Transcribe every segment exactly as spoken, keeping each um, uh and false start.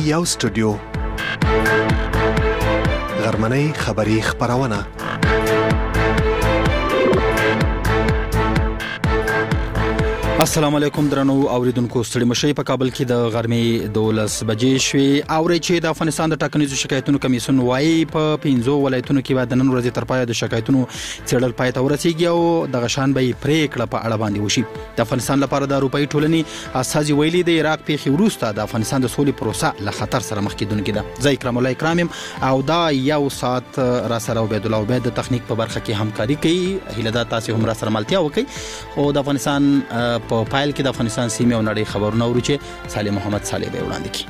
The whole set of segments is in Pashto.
یو سټوډیو غرمنۍ خبری خبرونه. السلام علیکم درنو اوریدونکو، ستړي مشي. په کابل کې د غرمې دولس بجې شوې. اوري چې د افغانستان د ټاکنیزو شکایتونو کمیسیون وايي په پنځو ولایتونو کې بعد نن ورځې تر پایه د شکایتونو څېړل پای ته ورسیږي او د غشان به پریکړه په اړه باندې وشي. د افغانستان لپاره د اروپאי ټولنې اساسي ویلي د عراق پیښې وروسته د افغانستان د سولې پروسه له خطر سره مخ کېدونکې ده. زه اکرام الله اکرام او دا یو ساعت را سره عبید الله عبید د تخنیک په برخه کې همکاري کوي. هیله ده تاسو هم را سره ملتیا وکړئ او د افغانستان په پایل کې د افغانستان سیمه او نړۍ خبرونه اورو چې صالح محمد صالح به وړاندې کړي.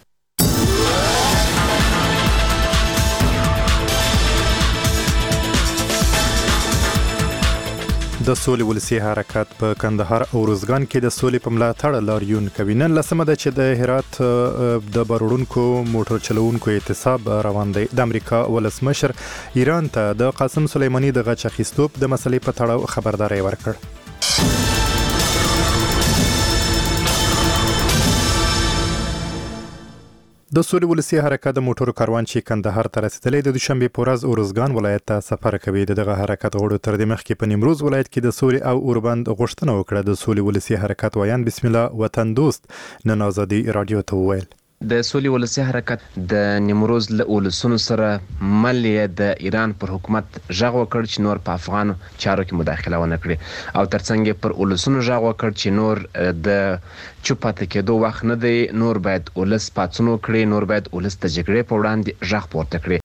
د سولې ولسی حرکت په کندهار او روزګان کې د سولې په ملاتړ لاریون کوي. نن لسمه ده چې د هرات د بارونکو موټر چلوونکو اعتصاب روان دی. د امریکا ولسمشر ایران ته د قاسم سلیمانی د غچ اخیستو د مسلې په تړاو خبرداري ورکړ. د سولې ولسی حرکت د موټرو کاروان چې کندهار ته رسیدلی د دوشنبه په ورځ اورزګان ولایت ته سفر کوي. دغه حرکت غړو تر دې مخکې په نیمروز ولایت کې د سولې او اوربند غوښتنه وکړه. د سولې ولسی حرکت وایان بسم الله وطن دوست نن آزادي رادیو ته وویل د سولې ولسی حرکت د نیمروز له اولسونو سره ملي د ایران پر حکومت ژغ وکړ چې نور په افغان چارو کې مداخله ونه کړي او ترڅنګ پر اولسونو ژغ وکړ چې نور د چوپاته کېدو وخت نه دی، نور باید اولس پاتونو کړي، نور باید اولس د جګړې په وړاندې ژغ پورته کړي.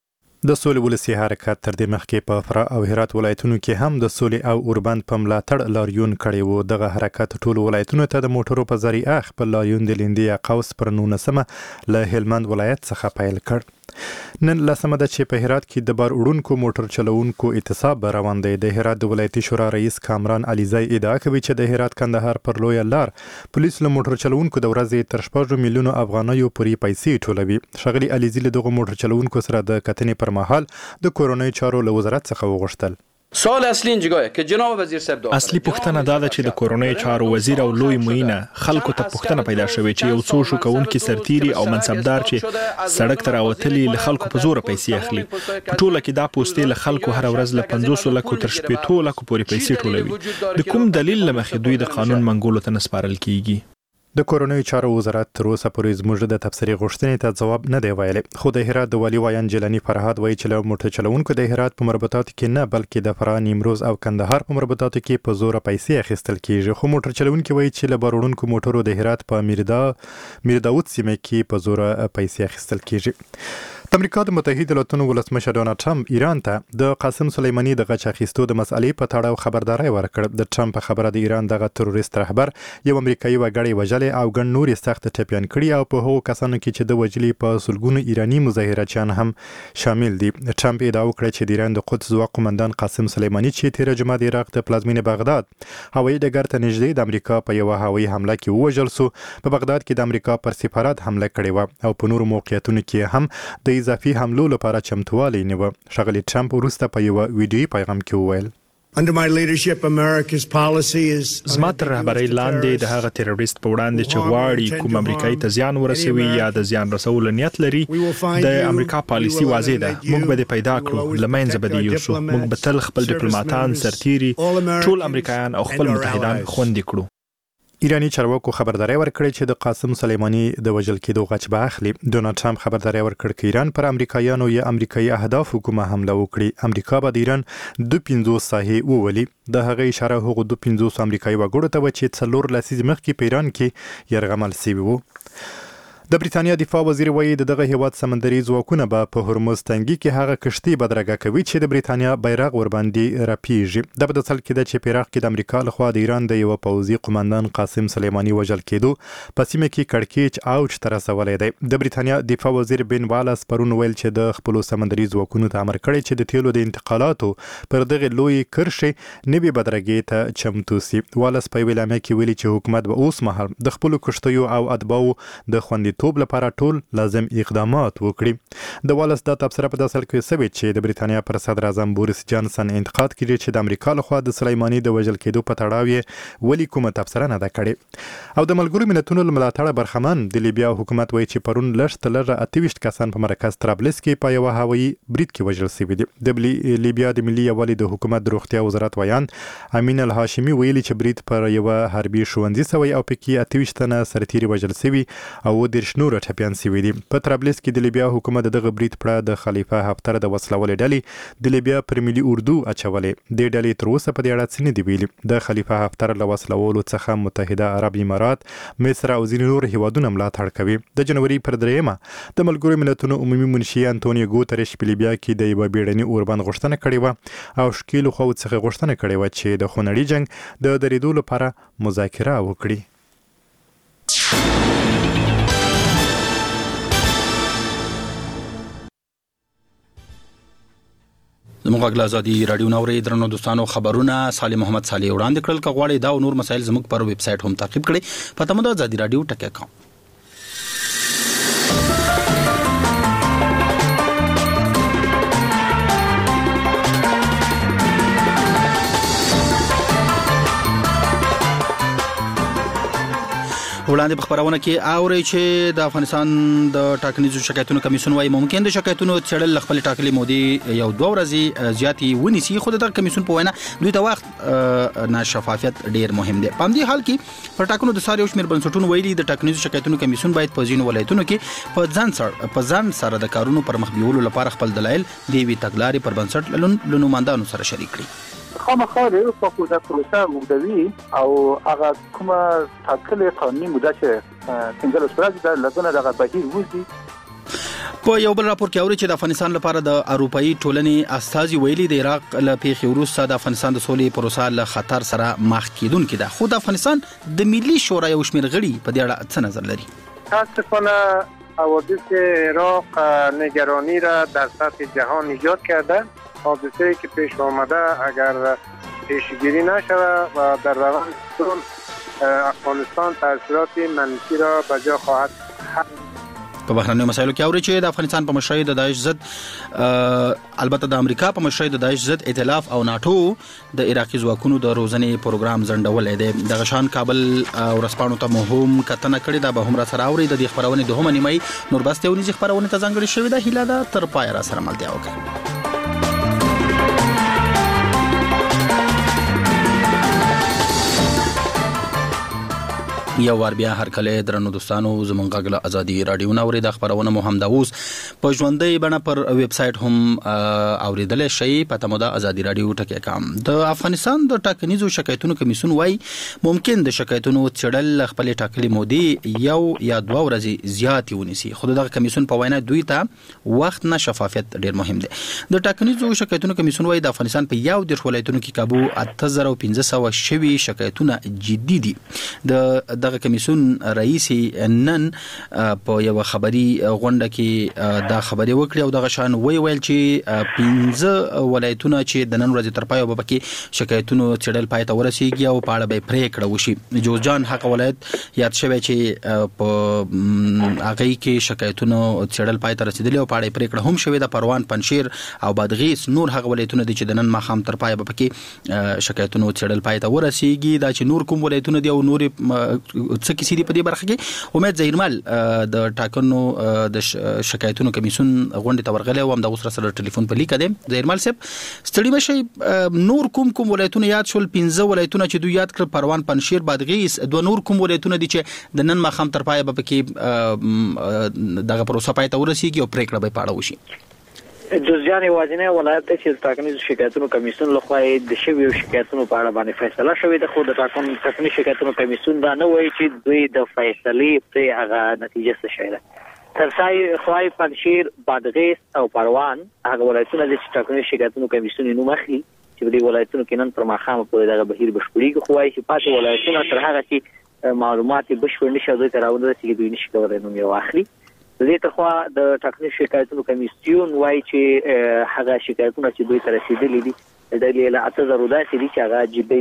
د سولې ولسی حرکت تر دې مخکې په فرا او هرات ولایتونو کې هم د سولې او اوربند په ملاتړ لاریون کړی وو. دغه حرکت ټول ولایتونو ته د موټرو په ذریعه خپل لاریون د لیندې قوس پر نولسمه له هلمند ولایت څخه پیل کړ. نن لسمه ده چې په هرات کې د بار وړونکو موټر چلوونکو اعتصاب روان دی. د هرات د ولایتي شورا رئیس کامران علیزی ادعا کوي چې د هرات کندهار پر لوی لار پولیس له موټر چلوونکو د ورځې تر شپږ میلیونو افغانیو پورې پیسې ټولوي. شغلي علیزی له دغه موټر چلوونکو سره د کتنې پر مهال د کورونای چارو له وزارت څخه وغوښتل. سوال اصلي اینجاست که جناب وزیر صاحب داخل اصلي پوښتنه دا ده چې د کورونای چارو وزیر او لوی معینه خلکو ته پوښتنه پیدا شوې چې یو څو شو کوونکی سرتيري او منصبدار چې سړک ته راوتلي له خلکو په زور پیسې اخلي. په ټوله کې دا پوسټې له خلکو هر ورځ له پنځوس لکو تر شپږ لکو پورې پیسې ټولوي. د کوم دلیل لمخې دوی د قانون منګولو ته نسپارل کیږي؟ د کورونای چارو وزارت تر اوسه پورې زموږ د تفسیري غوښتنې ته ځواب نه دی ویلی، خو د هرات د والي وایان جلانی فرهاد وایي چې له موټر چلوونکو د هرات په مربوطاتو کې نه بلکې د فرا، نیمروز او کندهار په مربوطاتو کې په زوره پیسې اخیستل کیږي. خو موټر چلوونکي وایي چې له بار وړونکو موټرو د هرات په میردا میرداود سیمه کې په زوره پیسې اخیستل کیږي. د امریکا د متحده ایالاتو ولسمشر ډونالد ټرمپ ایران ته د قاسم سلیمانی د غچ اخیستو د مسالې په تړاو خبرداري ورکړه. د ټرمپ خبره د ایران دغه تروریست رهبر یو امریکایي وګړی وژلې او ګڼ نور سخت ټپيان کړي او په هغو کسانو کې چې د وجلې په سلګونو ایرانی مظاهرچیان هم شامل دي. ټرمپ ادعا وکړه چې د ایران د قدس ځواک قومندان قاسم سلیمانی چې تیر جمعه د عراق د پلازمینې بغداد هوایي ډګر ته نږدې د امریکا په یو هوایي حمله کې ووژل سو. په بغداد کې د امریکا پر سفارت حمله کړې و او په نورو موقعیتونو کې هم د اضافي حملو لپاره چمتووالی نیوه. ښاغلي ټرمپ وروسته په یو ویډیویي پیغام کې وویل Under my leadership, America's policy is زما تر رهبرۍ لاندې د هغه تیروریست په وړاندې چې غواړي کوم امریکایي ته زیان ورسوي یا د زیان رسولو نیت لري، د امریکا پالیسي واضح ده. موږ به دې پیدا کړو، له منځه به دې یوسو. موږ به تل خپل ډیپلوماټان، سرتیري، ټول امریکایان او خپل متحدان خوندي کړو. ایرانی چارواکو خبرداري ورکړې چې د قاسم سلیمانی د وژل کېدو غچ به اخلي. ډونالد ټرمپ خبرداري ورکړ چې ایران پر امریکایانو یا امریکایي اهدافو کومه حمله وکړي، امریکا به د ایران د پنځوس ساحې وولي. د هغه اشاره هغو د پنځوس امریکایي وګړو ته و چې څلور لسیزې مخکې په ایران کې یرغمل شوي وو. د بریتانیا دفاع وزیر وایي د دغه هیواد سمندري ځواکونه به په هرمز تنګي کې هغه کشتۍ بدرګه کوي چې د بریتانیا بیرغ ورباندې رپیږي. د په دسل کې د چې پیراق کې د امریکا لخوا د ایران د یو پوځي قومندان قاسم سلیمانی وژل کېدو په سیمه کې کړکېچ اوج ته رسولی دی. د بریتانیا دفاع وزیر بن والاس پرون ویل چې د خپلو سمندري ځواکونو ته امر کړی چې د تیلو د انتقالاتو پر دغه لوی کرښې نوي بدرګې ته چمتو سي. والاس په یوه اعلامیه کې ویلي چې حکومت به اوس مهال د خپلو کشتیو او اتباعو د خوندي خوندیتوب لپاره ټول لازم اقدامات وکړي. د والس دا تبصره په داسې حال کې شوې چې د بریتانیا پر صدر اعظم بوریس جانسن انتقاد کړي چې د امریکا لخوا د سلیماني د وژل کېدو په تړاو یې ولې کومه تبصره نه ده کړې. او د ملګرو ملتونو له ملاتړه برخمن د لیبیا حکومت وایي چې پرون لږ تر لږه اته ویشت کسان په مرکز طرابلس کې په یوه هوایي برید کې وژل شوي دي. د لیبیا د ملي یووالي د حکومت د روغتیا وزارت ویان امین الهاشمي ویلي چې برید پر یوه حربي ښوونځي شوی او پکې اته ویشت تنه سرتیري وژل شوي او دېرش نور ټپیان شوي دي. په طرابلس کې د لیبیا حکومت دغه برید پړه د خلیفه حفتر د وسلوالې ډلې د لیبیا پر ملي اردو اچولې. د ډلې تر اوسه په دې اړه څه نه دي ویلي. د خلیفه حفتر له وسلوالو څخه متحده عرب امارات، مصر او ځینې نور هیوادونه ملاتړ کوي. د جنوري پر دریمه د ملګرو ملتونو عمومي منشي انټونیو ګوتریش په لیبیا کې د یوه بیړني اوربند غوښتنه کړې وه او ښکیلو خواو څخه غوښتنه کړې وه چې د خونړي جنګ د درېدو لپاره مذاکره وکړي. زموږ غږ ازادي رادیو نوري درنو دوستانو خبرونه صالح محمد صالح وړاندې کړل. کغواړي دا او نور مسایل زموږ پر ویب سټ هم تعقیب کړئ. پته مو ده ازادي رادیو ټکی کام. وړاندې په خبرونه کې اوري چې د افغانستان د ټاکنیزو شکایتونو کمیسیون وايي ممکن د شکایتونو څېړل خپل ټاکلي مودې یو دوه ورځې زیاتې ونیسي، خو د کمیسیون په وینا دوی ته وخت نه شفافیت ډیر مهم دی. په همدې حال کې پر ټاکنو د ساري او شمیر بنسټونو ویلي د ټاکنیزو شکایتونو کمیسیون باید په ځینو ولایتونو کې په ځان سره په ځان سره د کارونو پر مخ بیولو لپاره خپل دلایل د وی تګلارې پر بنسټ لنوماندانو سره شریک کړي. خامخا د یو په پروسه مودوي او هغه کومه ټاکلې قانوني موده چې څنګه لسپراځي د لګونه دغه بهیر وځي. په یو بل راپور کې اوري چې د افغانستان لپاره د اروپאי ټولنې استازي ویلي د عراق له پیښې وروسته د افغانستان د سولې پروسه له خطر سره مخ کیدونکې ده. خو د افغانستان د ملي شورا یو شمېر غړي په دې اړه څه نظر لري؟ متاسفانه حوادث عراق نگرانی را در سطح جهان ایجاد کرده. حادثه‌ای که پیش آمده اگر پیشگیری نشود و در روند سول افغانستان تاثیرات منفی را به جا خواهد. په بهرنیو مسایلو کې اوري چې د افغانستان په مشرۍ د داعش ضد البته د امریکا په مشرۍ د داعش ضد ائتلاف او ناتو د عراقي ځواکونو د روزنې پروګرام ځنډولې دی. د غشان کابل ورسپانو ته مهم کتنه کړې ده. به هم را سره اوري د دې خبرونه د هم نیمه نور بس ته ونیزي خبرونه ته ځانګړي شوې ده. هیله ده تر پای را سره ملتیا وکړي. یو ور بیا هر کله درنو دوستانو زمونږ غږ ازادي رادیو نوري د خبرونه مو هم د اوس په ژوندۍ بڼه پر ویب سټ هم اوریدل شي. پته مو د ازادي رادیو ټکی کام. د افغانستان د ټاکنیزو شکایتونو کمیسیون وايي ممکن د شکایتونو څېړل خپل ټاکلي مودې یو یا دوه ورځې زیاتې ونیسي، خو دغه کمیسیون په وینا دوی ته وخت نه شفافیت ډیر مهم دی. د ټاکنیزو شکایتونو کمیسیون وايي د افغانستان په یو د ولایتونو کې کابو اته زره او پنځه سوه شوي شکایتونه جدي دي. د دغه کمیسیون رئیس نن په یو خبري غونډه کې دا خبري وکړه او دغه شان وی ویل چې پنځه ولایتونه چې د نن ورځې تر پای او په شکایتونو څېړل پای ته ورسیږي او په اړه به پریکړه وشي. جوزجان حق ولایت یاد شوی چې په هغه کې شکایتونو څېړل پای ته رسیدلی او په اړه پریکړه هم شوې ده. پروان، پنشیر او بادغیس نور هغه ولایتونه دي چې د نن ماښام تر پای به کې شکایتونو څېړل پای ته ورسیږي. دا چې نور کوم ولایتونه دي او نور څه کیسې دي په دې برخه کې. امید ظهیرمل د ټاکنو د شکایتونو کمیسیون غونډې ته ورغلی او هم د اوس سره ټلیفون په لیکه دی. ظهیرمل صاحب ستړي مشي، نور کوم کوم ولایتونه یاد شول؟ پنځه ولایتونه چې دوی یاد کړ، پروان، پنشیر، بادغیس. دوه نور کوم ولایتونه دي چې د نن ماښام تر پایه به کې دغه پروسه پای ته ورسیږي او پریکړه به پاړه وشي؟ جوزجان یوازینی ولایت دی چې د ټاکنیزو شکایتونو کمیسیون لخوا د شویو شکایتونو په اړه باندې فیصله شوې ده. خو د ټاکنیزو شکایتونو کمیسیون دا نه وایي چې دوی د فیصلې پرې هغه نتیجه څه شی ده. تر ځای خوای پنشیر، بادغیس او پروان هغه ولایتونه دي چې ټاکنیزو شکایتونو کمیسیون یې نوم اخلي چې په دې ولایتونو کې نن پر ماښام پورې دغه بهیر بشپړېږي. خو وایي چې پاتې ولایتونه تر هغه چې معلومات بشپړ نه شي دوی ته راورسېږي دوی نشي کولی نوم یې واخلي. د دې تخوا د ټاکنیزو شکایتونو کمیسیون وایي چې هغه شکایتونه چې دوی ته رسیدلي دي د دې له اته زرو داسې دي چې هغه جدي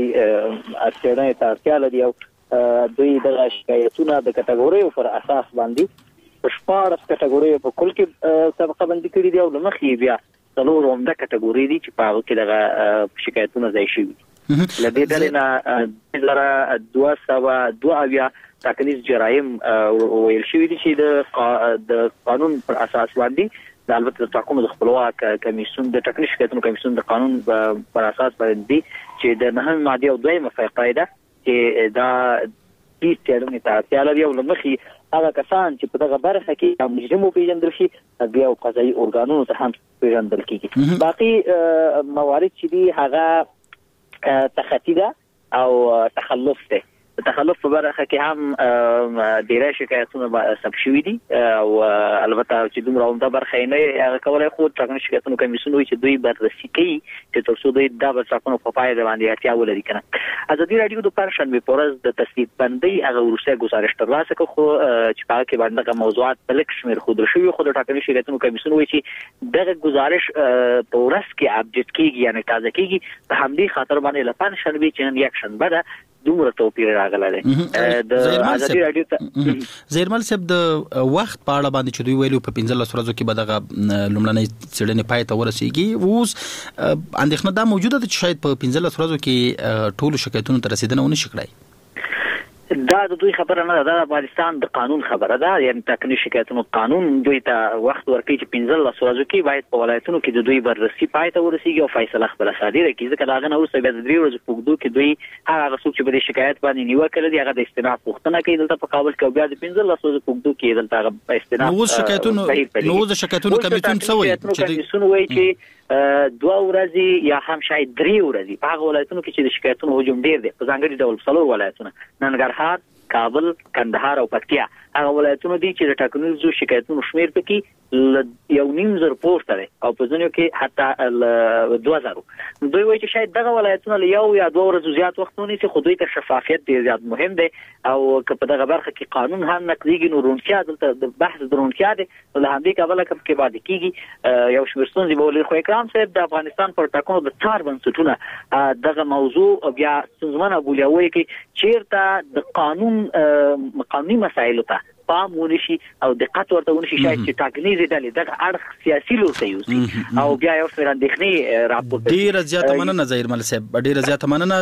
څېړنې ته اړتیا لري او دوی دغه شکایتونه د کټګوریو پر اساس باندې په شپږ کټګوري په کل کې سابقه بندي کړی دی او لمخې بیا څلور عمده کټګوري دي چې په هغه کې دغه شکایتونه ځای شوي لدې ډلې نه لره دوه سوه دوه اویا ټاکنیز جرایم ویل شوي دي چې د قانون پر اساس باندې د البته د ټاکنو د خپلواک کمیسیون د ټاکنیز شکایتونو کمیسیون د قانون پر اساس باندې چې د نهمې ماده او دویمه فقره ده چې دا د څېړنې ته اړتیا لري او لمخې هغه کسان چې په دغه برخه کې مجرم وپېژندل شي بیا قضایي ارګانونو ته هم پیژندل کیږي. باقي موارد چې دي هغه تخطی ده او تخلف ده. تخلف په برخه کې هم ډیره شکایتونه ثبت شوي دي او البته چې دومره عمده برخه نه هغه کولای خو ټاکنو شکایتونو کمیسیون وایي چې دوی بررسي کوي چې تر څو دوی دا ټاکنو په پای باندې اړتیا ولري کنه. ازادي رادیو د پرشنبه پورز د تصدیق بندي هغه وروسته گزارش ترلاسه کړ خو چې په کې باندې موضوعات بلک شمیر خود شوی خو د ټاکنو شکایتونو کمیسیون وایي چې دغه گزارش په ورځ کې اپډیټ کیږي یعنی تازه کیږي په همدې خاطر باندې لپاره شنبه چې یک شنبه ده دومره توپیر راغلی دی. د ازادي رادیو ته زیرمل صاحب د وخت په اړه باندې چې دوی ویلو په پنځلس ورځو کې به دغه لومړنۍ څېړنې پای ته ورسیږي اوس اندېښنه دا موجوده ده چې شاید په پنځلس ورځو کې ټولو شکایتونو ته رسیدنه ونه شي کړای. دا د دوی خبره نه ده د افغانستان د قانون خبره ده یعنی ټاکنیز شکایتونو قانون دوی ته وخت ورکړي چې پنځلس ورځو کې باید په ولایتونو کې د دوی بررسي پای ته ورسیږي او فیصله خپله صادره کړي ځکه د هغه نه وروسته بیا د درې ورځو په اوږدو کې دوی هغه څوک چې په دې شکایت باندې نیوکه لري هغه د استناد پوښتنه کوي دلته په کابل کې او بیا د پنځلس ورځو په اوږدو کې دلته هغه استناد نو شکایتونو نو د شکایتونو کمیسیون څه وایي چې کمیسیون وایي چې دوه ورځې یا هم شاید درې ورځې په هغه ولایتونو کې چې د شکایتونو هجوم ډیر دی په ځانګړي ډول څلور ولایتونه ننګرهار کابل کندهار او پکتیا هغه ولایتونه دي چې د ټاکنیزو شکایتونو شمیر پکې یو نیم زر پورته دی او په ځینو کې حتی دوه زره. دوی وایي چې شاید دغه ولایتونه له یو یا دوه ورځو زیات وخت ونیسي خو دوی ته شفافیت ډېر زیات مهم دی او که په دغه برخه کې قانون هم نقضیږي نو روڼتیا دلته د بحث د روڼتیا دی نو له همدې کبله که پکې واده کېږي یو شمېر ستونزې به ولري. خو اکرام صاحب د افغانستان پر ټاکنو د څار بنسټونه دغه موضوع بیا ستونزمنه بولي او وایي چې چېرته د قانون قانوني مسایلو ته پام ونشي او دقت ورته ونشي شاید چې ټاکنیزې ډلې دغه اړخ سیاسي لور ته یوسي او بیا یو څه اندېښنې راپورته ډېره زیاته مننه ظهیرمل صاحب ډېره زیاته مننه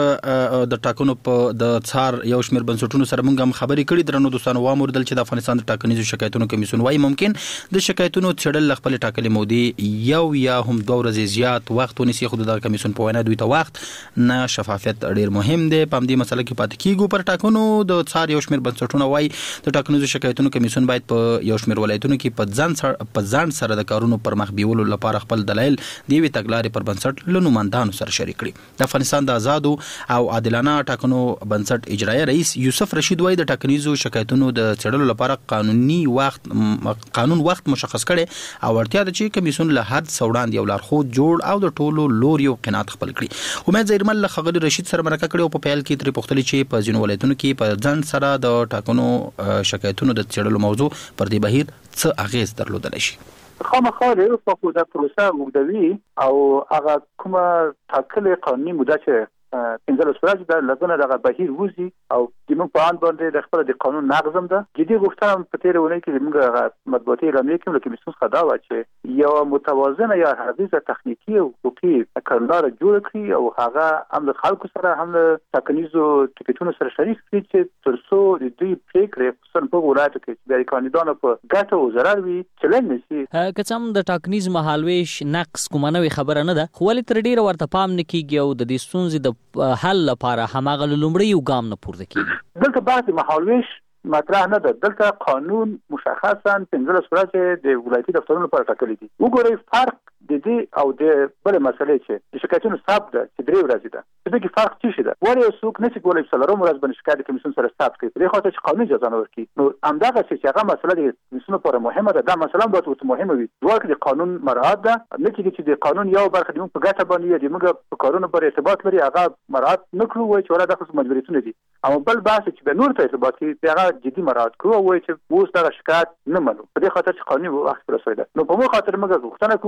د د ټاکنو په د څار یو شمېر بنسټونو سره موږ هم خبرې کړې درنو دوستانو واوریدل چې د افغانستان د ټاکنیزو شکایتونو کمیسیون وايي ممکن د شکایتونو څېړل له خپلې ټاکلې مودې یو یا هم دوه ورځې زیات وخت ونیسي خو د کمیسیون په وینا دوی ته وخت نه شفافیت ډېر مهم دی. په همدې مسله کې پاتې کیږو پر ټاکنو د څار یو شمېر بنسټونه وايي د ټاکنیزو شکایتونو کمیسیون باید په یو شمېر ولایتونو کې په ځان سره په ځان سره د کارونو پر مخ بیولو لپاره خپل دلایل د یوې تګلارې پر بنسټ له نوماندانو سره شریک کړي. د افغانستان د آزادو او عادلانه ټاکنو بنسټ اجرایي رئیس یوسف رشید وایي د ټاکنیزو شکایتونو د څېړلو لپاره قانوني وخت قانون وخت مشخص کړي او اړتیا ده چې کمیسیون له حد څخه وړاندې یو لارښود جوړ او د ټولو لوري او قناعت خپل کړي. امید زیرمل له ښاغلي رشید سره مرکه کړې او په پیل کې ترې پوښتلې چې په ځینو ولایتونو کې په ځان سره د ټاکنو شکایتونو د څېړلو موضوع پر دې بهیر څه اغیز درلودلی شي؟ خامخا د یو خو د پروسه اوږدوي او هغه کومه ټاکلې قانوني موده چې پنځلس ورځې د لګونه دغه بهیر وځي او د موږ په ان باندې د خپل د قانون نقض ده جدي غوښتنه په تیر ونه کې موږ مطبوعاتي اعلامیه کې لکه کمیسیون خدا و چې یو متوازنه یا حقیقي تخنیکی او حقوقي کړنلاره جوړ کړي او هغه هم د خلکو سره هم د ټاکنیزو ټکټونو سره شریک کړي چې تر څو د دوی پریکړې خصوصا په ولایتو کې د کاندیدانو په ګټه او ضرر وي چلن نشي. که څه هم د ټاکنیز مهالویش نقص کومه نوې خبره نه ده خو ولې تر ډیره ورته پام نه کیږي او د دې ستونزې د حل لپاره هماغه لومړی یو ګام نه پورته کیږي؟ دلته بعض مهالویش مطرح نه ده. دلته قانون مشخصا پنځلس ورځې د ولایتي دفترونو لپاره ټاکلي دي. وګورئ فرق د دې او د بل مسلې چې د شکایتونو ثبت ده چې درې ورځې ده په دې کې فرق څه شي ده؟ ولې یو څوک نشي کولی څلورم ورځ باندې شکایت د کمیسیون سره ثبت کړي په دې خاطر چې قانوني جزا نه ورکړي. نو همدغه چې هغه مسله د کمیسیون لپاره مهمه ده دا مسله باید ورته مهمه وي دواړه کې د قانون مراعات ده نه کېږي چې د قانون یو برخه د موږ په ګټه باندې د موږ په کارونو پورې ارتباط لري هغه مراعات نه کړو وایي چې ولا دغه مجبوریتونه دي اما بل بحث چې به نور ته ارتباط کوي هغه جدي مراعات کړو وایي چې اوس دغه شکایت نه منو په دې خاطر چې قانوني وخت رسیدل. نو په مو خاطر موږ غوښتنه کوو چې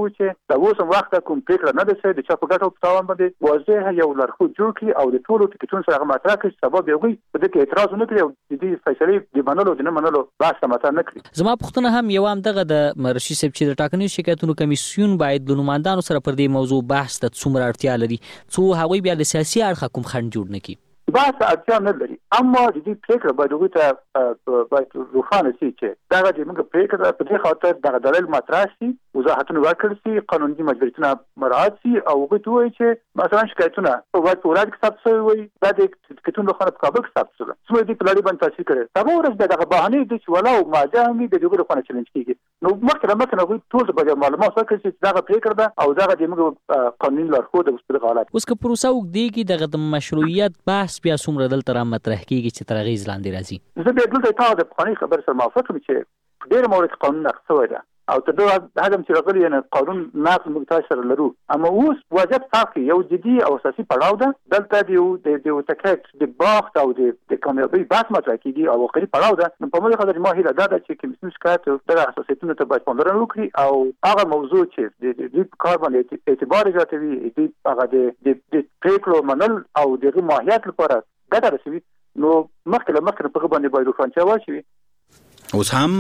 دا اوس هم وخت کوم پریکړه نه ده چې د چا په ګټه او تاوان باندې واضح یو لارښود جوړ کړي او د ټولو ټکټونو سره مطرح کړي سبب یوغي په دې کې اعتراض نه کړي او د دې فیصله د منلو د نه منلو بحث مطرح نه کړي. زما پوښتنه هم یو هم دغه د مرشي صاحب چې د ټاکنیزو شکایتونو کمیسیون باید د نمائندانو سره پر دې موضوع بحث ته څومره اړتیا لري څو هغوی بیا د سیاسي اړخه کوم خنډ جوړ نه کړي. بحث اړتیا نه لري اما د دې پریکړه باید هغوی ته باید روښانه شي چې دغه د موږ پریکړه په دې خاطر دغه دلیل مطرح شي وضاحتونه ورکړل شي قانوني مجبوریتونه مراعات شي او هغوی ته ووایي چې مثلا شکایتونه باید په ولایت کې ثبت شوي وي دا د ټکټونو لخوا په کابل کې ثبت شوي څومره دې په لړۍ باندې تاثیر کړی سبا ورځ د دغه بهانې دي چې ولاو ماجه هم وي د هغوی لخوا نه چلنج کېږي نو مخکې له مخکې هغوی ټول د معلومات ورکړي چې دغه پریکړه ده او دغه د موږ قانوني لارښود اوس په دغه حالت اوس که پروسه اوږدېږي دغه د مشروعیت بحث بیا څومره دلته را مطرح کېږي چې تر اغېز لاندې راځي. زه بیا دلته تا د پخوانۍ خبرې سره موافق یم چې ډېر مورد کې قانون نقض شوی ده او تر دغه حد چې راغلی یعنې قانون نقض موږ تاسو سره لرو اما اوس وضعیت ساقي یو جدي او اساسي پړاو ده دلته د یو د ټکټ د باخت او د کامیابۍ بحث مطرح کېږي او واقعي پړاو ده نو په موږ خاطر ما هیله دا ده چې کمیسیون شکایت دغه حساسیتونو ته باید پاملرنه وکړي او هغه موضوع چې د دې کار باندې اعتبار زیاتوي د هغه د پریکړو منل او دغه ماهیت لپاره ګټه رسوي نو مخکې له مخکې په باندې باید روښانتیا واچوي. اوس هم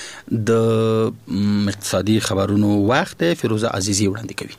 د اقتصادي خبرونو وخت فیروزه عزیزی وړاندې کوي.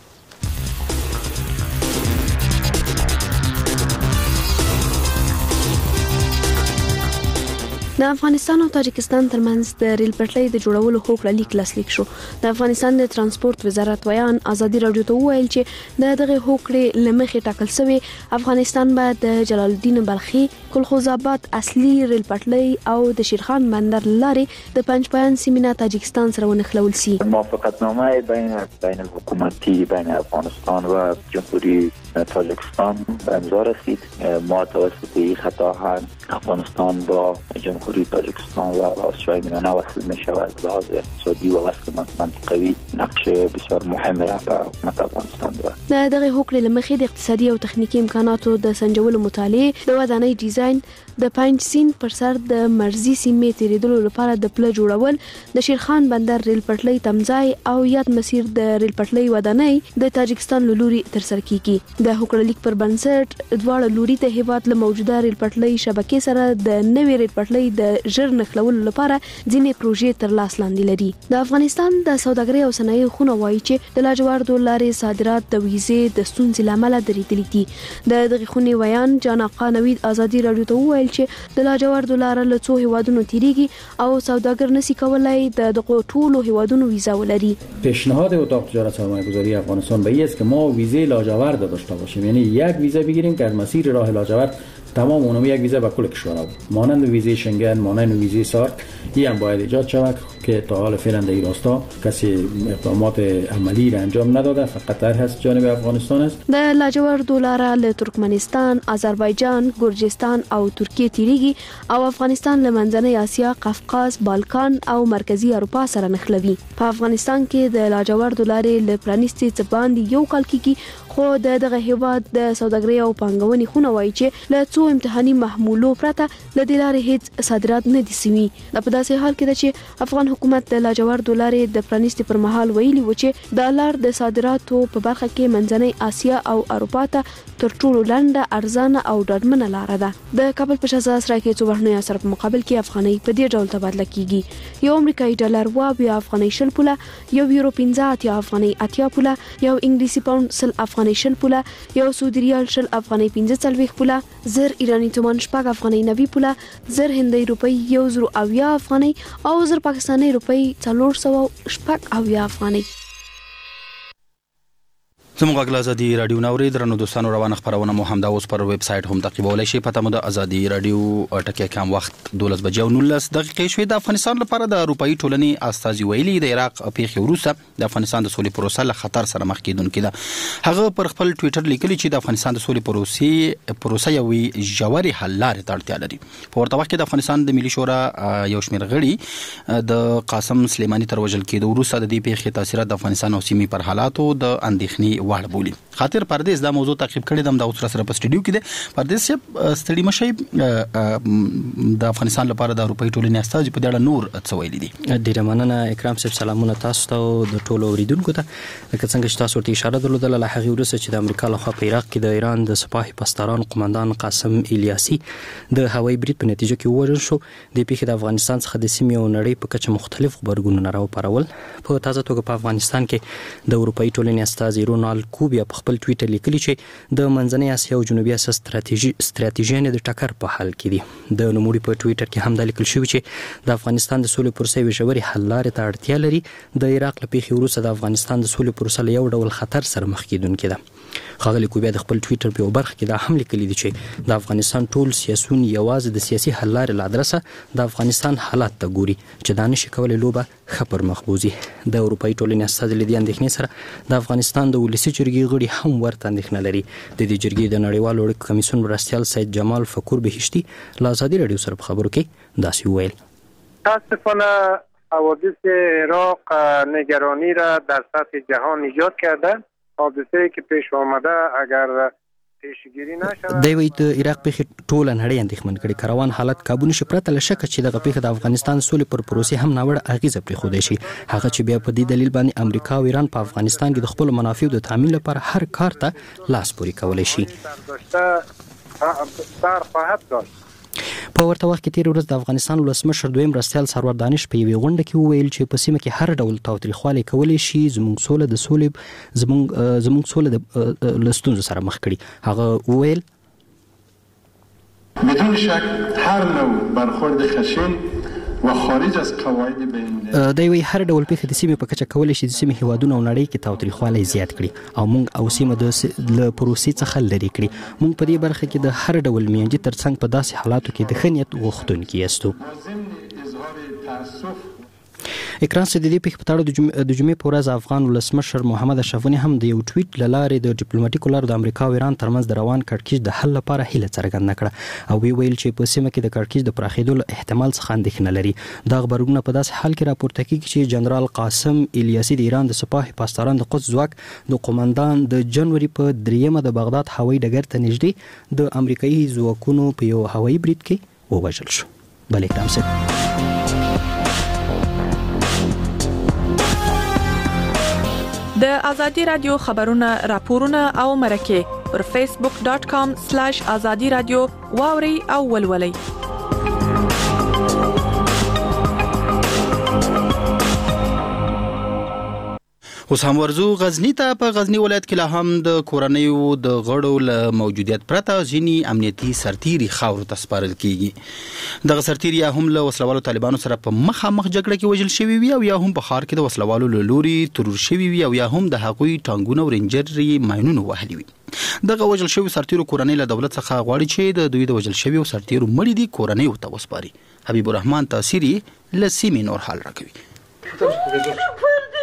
د افغانستان او تاجکستان ترمنځ د ریل پټلۍ د جوړولو هوکړه لیک لاسلیک شو. د افغانستان د ترانسپورت وزارت ویان ازادي راډیو ته وویل چې د دغه هوکړې لمخې ټاکل شوی افغانستان باید د جلال الدین بلخي کلخوز آباد اصلي ریل پټلۍ او د شیرخان بندر لارې د پنجپایان سیمه تاجکستان سره ونښلول شي. موافقتنامه بین بین الحکومتی بین افغانستان و جمهوری تاجکستان به امضا رسید. ما توسط این خطاها افغانستان با جمهوری تاجکستان و آسیای میانه وصل می شود. لحاظ اقتصادی و وصل منطقوی نقش بسیار مهم را به حکومت افغانستان دارد. د دغه هوکړې لمخې د اقتصادي او تخنیکی امکاناتو د سنجولو مطالعه د ودانۍ ډیزاین د پنج سین پر سر د مرزي سیمې تیریدلو لپاره د پله جوړول د شیرخان بندر ریل پټلۍ تمځای او یاد مسیر د ریل پټلۍ ودانۍ د تاجکستان له لوري ترسره کیږي. د هوکړه لیک پر بنسټ دواړه لوري ته هیواد له موجوده ریل پټلۍ شبکې سره د نوې ریل پټلۍ د ژر نښلولو لپاره ځینې پروژې تر لاس لاندې لري. د افغانستان د سوداګرۍ او صنایع خونه وایي چې د لاجوردو لارې صادرات د ویزې د ستونزې لامل درېدلي دي. د دغه خونې ویان جان آقا نوید ازادي راډیو ته وویل چې د لاجوردو لار له څو هیوادونو تیریږي او سوداګر نشي کولای د دغه ټولو هیوادونو ویزا ولري. پیشنهاد اتاق تجارت سرمایه‌گذاری افغانستان به این است که ما ویزه لاجورد داشته باشیم، یعنی یک ویزا بگیریم که از مسیر راه لاجورد تمام اونم یک ویزا به کل کشورها بود، مانند ویزه شنگن، مانند ویزه سارک. این هم باید ایجاد شود که تا حال فعلا در این راستا کسی اقدامات عملی را انجام نداده، فقط طرح از جانب افغانستان است. د لاجوردو لاره له ترکمنستان، آذربایجان، گرجستان او ترکیه تیریږي او افغانستان له منځنۍ اسیا، قفقاز، بالکان او مرکزی اروپا سره نښلوي. په افغانستان کې د لاجوردو لارې له پرانیستي څخه باندې یو کال کېږي، خو د دغه هیواد د سوداګرۍ او پانګونې خونه وایي چې له څو امتحاني محمولو پرته له دې لارې هیڅ صادرات نه دي سوي. دا په داسې حال کې ده چې افغان حکومت د لاجوردو لارې د پرانیستي پر مهال ویلي و چې د لار د صادراتو په برخه کې منځنۍ اسیا او اروپا ته تر ټولو لنډه، ارزانه او ډاډمنه لار ده. د کابل په شاه سره کې څو بهرنی اثر په مقابل کې افغانۍ په دې ډول تبادله کیږي. یو امریکایي ډالر و بیا افغانۍ شل پوله، یو یورو پنځه اتیا افغانۍ اتیا پوله، یو انګلیسي پاوند سل افغانۍ شل پوله، یو سعودي ریال شل افغانۍ پنځه څلوېښت پوله، زر ایرانی تومان شپږ افغانۍ نوي پوله، زر هندۍ روپۍ یو زر اویا افغانۍ او زر پاکستاني روپۍ څلور سوه شپږ اویا افغانۍ. زموږ غږ ازادي رادیو نوري درنو دوستانو روانه خبرونه مو همدا اوس پر ویب سټ هم تعقیبولای شئ. پته مو د ازادي رادیو ټکی کم وخت دولس بجې او نولس دقیقې شوې. د افغانستان لپاره د اروپאי ټولنې استازي ویلي د عراق پیښې وروسته د افغانستان د سولې پروسه له خطر سره مخ کېدونکې ده. هغه پر خپل ټوئیټر لیکلي چې د افغانستان د سولې پروسې پروسه یوې ژورې حل لارې ته اړتیا لري. په ورته وخت کې د افغانستان د ملي شورا یو شمېر غړي د قاسم سلیماني تر وژل کېدو وروسته د دې پیښې تاثیرات د افغانستان او سیمې پر حالاتو د اندېښنې واړه بولي. خاطر پردیس دا موضوع تعقیب کړی دم د اوس سره په سټډیو کې ده. پردیس ستړي مشي د افغانستان لپاره د اروپאי ټولنې استاذ په دې اړه نور څه ویلي دي؟ ډیره مننه اکرام صاحب، سلامونه تاسو ته او د ټولو اوریدونکو ته. لکه څنګه چې تاسو ورته اشاره درلودله له هغې وروسته چې د امریکا لخوا په عراق کې د ایران د سپاه پاسداران قماندان قاسم الیاسي د هوایي برید په نتیجه کې ووژل شو. د پیښې د افغانستان څخه د سیمې او نړۍ په کچه مختلف غبرګونونه راوپارول. په تازه توګه په افغانستان کې د اروپאי ټولنې استازي رونالډ کوبیا په خپل ټویټر لیکلي چې د منځنۍ اسیا او جنوبي اسیا ستراتیژي ستراتیژیانې د ټکر په حال کې دي. د نوموړي په ټویټر کې هم دا لیکل شوی چې د افغانستان د سولې پروسې یوې ژورې حل لارې ته اړتیا لري. د عراق له پیښې وروسته د افغانستان د سولې پروسه له یو ډول خطر سره مخ کېدونکې ده. ښاغلي کوبیا د خپل ټویټر په یو برخه کې دا هم لیکلي دي چې د افغانستان ټول سیاسون یوازې د سیاسي حل لارې له ادرسه د افغانستان حالات ته ګوري چې دا نشي کولی لوبه ښه پر مخ بوځي. د اروپאי ټولنې استازي له دې اندېښنې سره د افغانستان د ولسي جرګې غړي هم ورته اندېښنه لري. د دې جرګې د نړیوالو اړیکو کمیسیون مرستیال سید جمال فکور بهشتي له ازادي راډیو سره په خبرو کې داسې وویل: متاسفانه حوادث عراق نگرانی را در سطح جهان ایجاد کرده. حادثه‌ای که پیش آمده اگر پیشگیری نشود دی وی د عراق پیښې ټوله نړۍ اندېښمن کړي. که روان حالت کابو نشي پرته له شکه چې دغه پیښه د افغانستان سولې پر پروسې هم ناوړه اغیزه پرېښودی شي. هغه چې بیا په دې دلیل باندې امریکا او ایران په افغانستان کې د خپلو منافعو د تامین لپاره هر کار ته لاس پورې کولی شي. سر خواهد داشت. په ورته وخت کې تیر ورځ د افغانستان ولسمشر دویم مرستیال سرور دانش په یوې غونډه کې وویل چې په سیمه کې هر ډول تاوتریخوالی کولی شي زموږ سوله د سولې زموږ زموږ سوله د له ستونزو سره مخ کړي. هغه وویل: بدون شک هر نوع برخورد خشن و خارج از قواعد بین‌الملل دی وی هر ډول پیښه د سیمې په کچه کولی شي د سیمې هیوادونو او نړۍ کې تاوتریخوالی زیات کړي او موږ او سیمه د له پروسې څخه لرې کړي. موږ په دې برخه کې د هر ډول میانجي ترڅنګ په داسې حالاتو کې د ښه نیت غوښتونکي یاستو. اکران صاحب د دې پیښې په تړاو د جمعې په ورځ افغان ولسمشر محمد اشرف غني هم د یو ټویټ له لارې د ډیپلوماټیکو لارو د امریکا او ایران ترمنځ د روان کړکېچ د حل لپاره هیله څرګنده کړه او وی ویل چې په سیمه کې د کړکېچ د پراخېدو له احتمال څخه اندېښنه لري. دا خبرونه په داسې حال کې راپورته کېږي چې جنرال قاسم الیاسي د ایران د سپاه پاسداران د قدس ځواک د قومندان د جنوري په دریمه د بغداد هوایي ډګر ته نږدې د امریکایي ځواکونو په یو هوایي برید کې ووژل شو. بل اکرام صاحب د ازادي رادیو خبرونه راپورونه او مرکه پر فیسبوک ډاٹ کام سلیش ازادي رادیو واوري او ولولئ. اوس هم ورزو غزنی ته. په غزنی ولایت کې لا هم د کورنیو د غړو له موجودیت پرته ځینې امنیتي سرتیري خاورو ته سپارل کیږي. دغه سرتیري یا هم له وسلوالو طالبانو سره په مخامخ جګړه کې وژل شوي وي او یا هم په ښار کې د وسلوالو له لوري ترور شوي وي او یا هم د هغوی ټانګونه او رینجر ماینونه وهلي وي. دغه وژل شوي سرتیرو کورنۍ له دولت څخه غواړي چې د دوی د وژل شوي سرتیرو مړي دي کورنۍ ته وسپاري. حبیب الرحمن تاثیری له سیمې نور حال راکوي.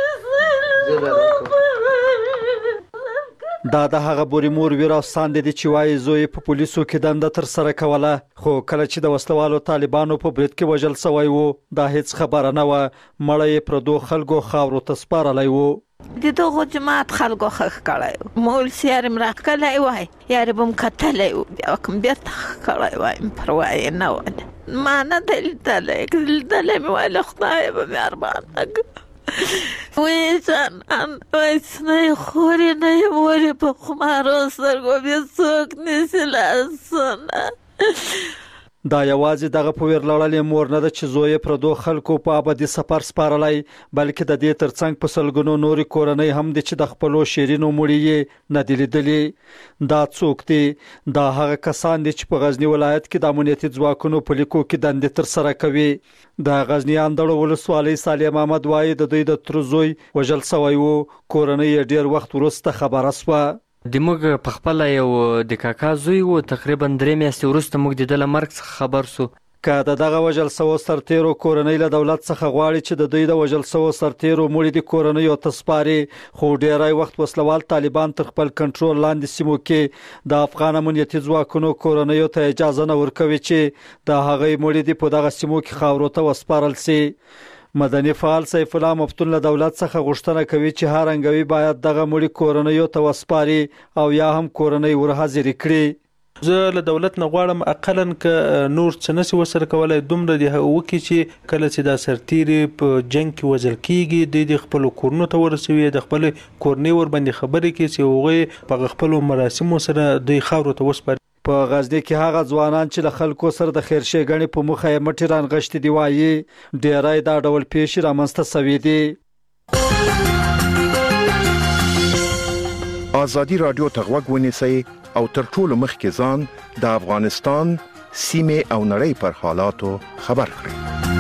دا د هغه بوري مور ویراستان دي چې وايي زوی په پولیسو کې دنده تر سره کوله خو کله چې د وسلوالو طالبانو په برید کې وژل شوی وو دا هیڅ خبره نه و. مړی پر دوه خلکو خاورو ته سپارلی وو. د دغه جماعت خلکو خخ کړای مول سیارم راکړای وای یاره بم کتلای او بیا کوم بیرته کړای وای پروايي نه و ما نه دلته دلته مې وای خدای به مهربان ویسان ان ویسنای خوری نیموری پا خمارو سرگو بیا سوک نیسی لاسونه. دا یوازې دغه په ویر لړلې مور نه ده چې زوی پر دوه خلکو په ابدي سفر سپارلی بلکې د دې ترڅنګ په سلګونو نورې کورنۍ هم دي چې د خپلو شیرینو مړي یې نه دي لیدلي. دا څوک دي؟ دا هغه کسان دي چې په غزنی ولایت کې د امنیتي ځواکونو په لیکو کې دندې تر سره کوي. د غزنی اندړو ولسوالۍ صالح محمد وایي د دوی د تر زوی وژل شوی وو. کورنۍ یې ډیر وخت وروسته خبره شوه. د موږ په خپل یو د کاکا زوی وو تقریبا درې میاشتې وروسته موږ د دله مرګ څخه خبر سو. که د دغه وژل شوو سرتیرو کورنۍ له دولت څخه غواړي چې د دوی د وژل شوو سرتیرو مړي د کورنیو ته سپاري خو ډیری وخت وسلوال طالبان تر خپل کنټرول لاندې سیمو کې د افغان امنیتي ځواکونو کورنیو ته اجازه نه ورکوي چې د هغوی مړي د په دغه سیمو کې خاورو ته وسپارل شي. مدني فعال سیف الله مفتون له دولت څخه غوښتنه کوي چې هرنګوي باید دغه مړي کورنیو ته وسپاري او یا هم کورنۍ ورحاضر کړي. زه له دولت نه غواړم اقلا ک نور څه نسی وسره کولای دومره دی وکي چې کله چې دا سرتيري په جنگ کې وژل کیږي د خپل کورنو ته ورسوي د خپل کورنۍ ور باندې خبرې کوي چې هغه په خپل مراسمو سره د خاورو ته وسپاري. په غزنی کې هغه ځوانان چې له خلکو سره د خیر ښېګڼې په مخه یې مټې رانغښتې دي وایي ډېری دا ډول پیښې رامنځته سوي دي. ازادي راډیو ته غوږ ونیسئ او تر ټولو مخکې ځان د افغانستان سیمې او نړۍ پر حالاتو خبر کړئ.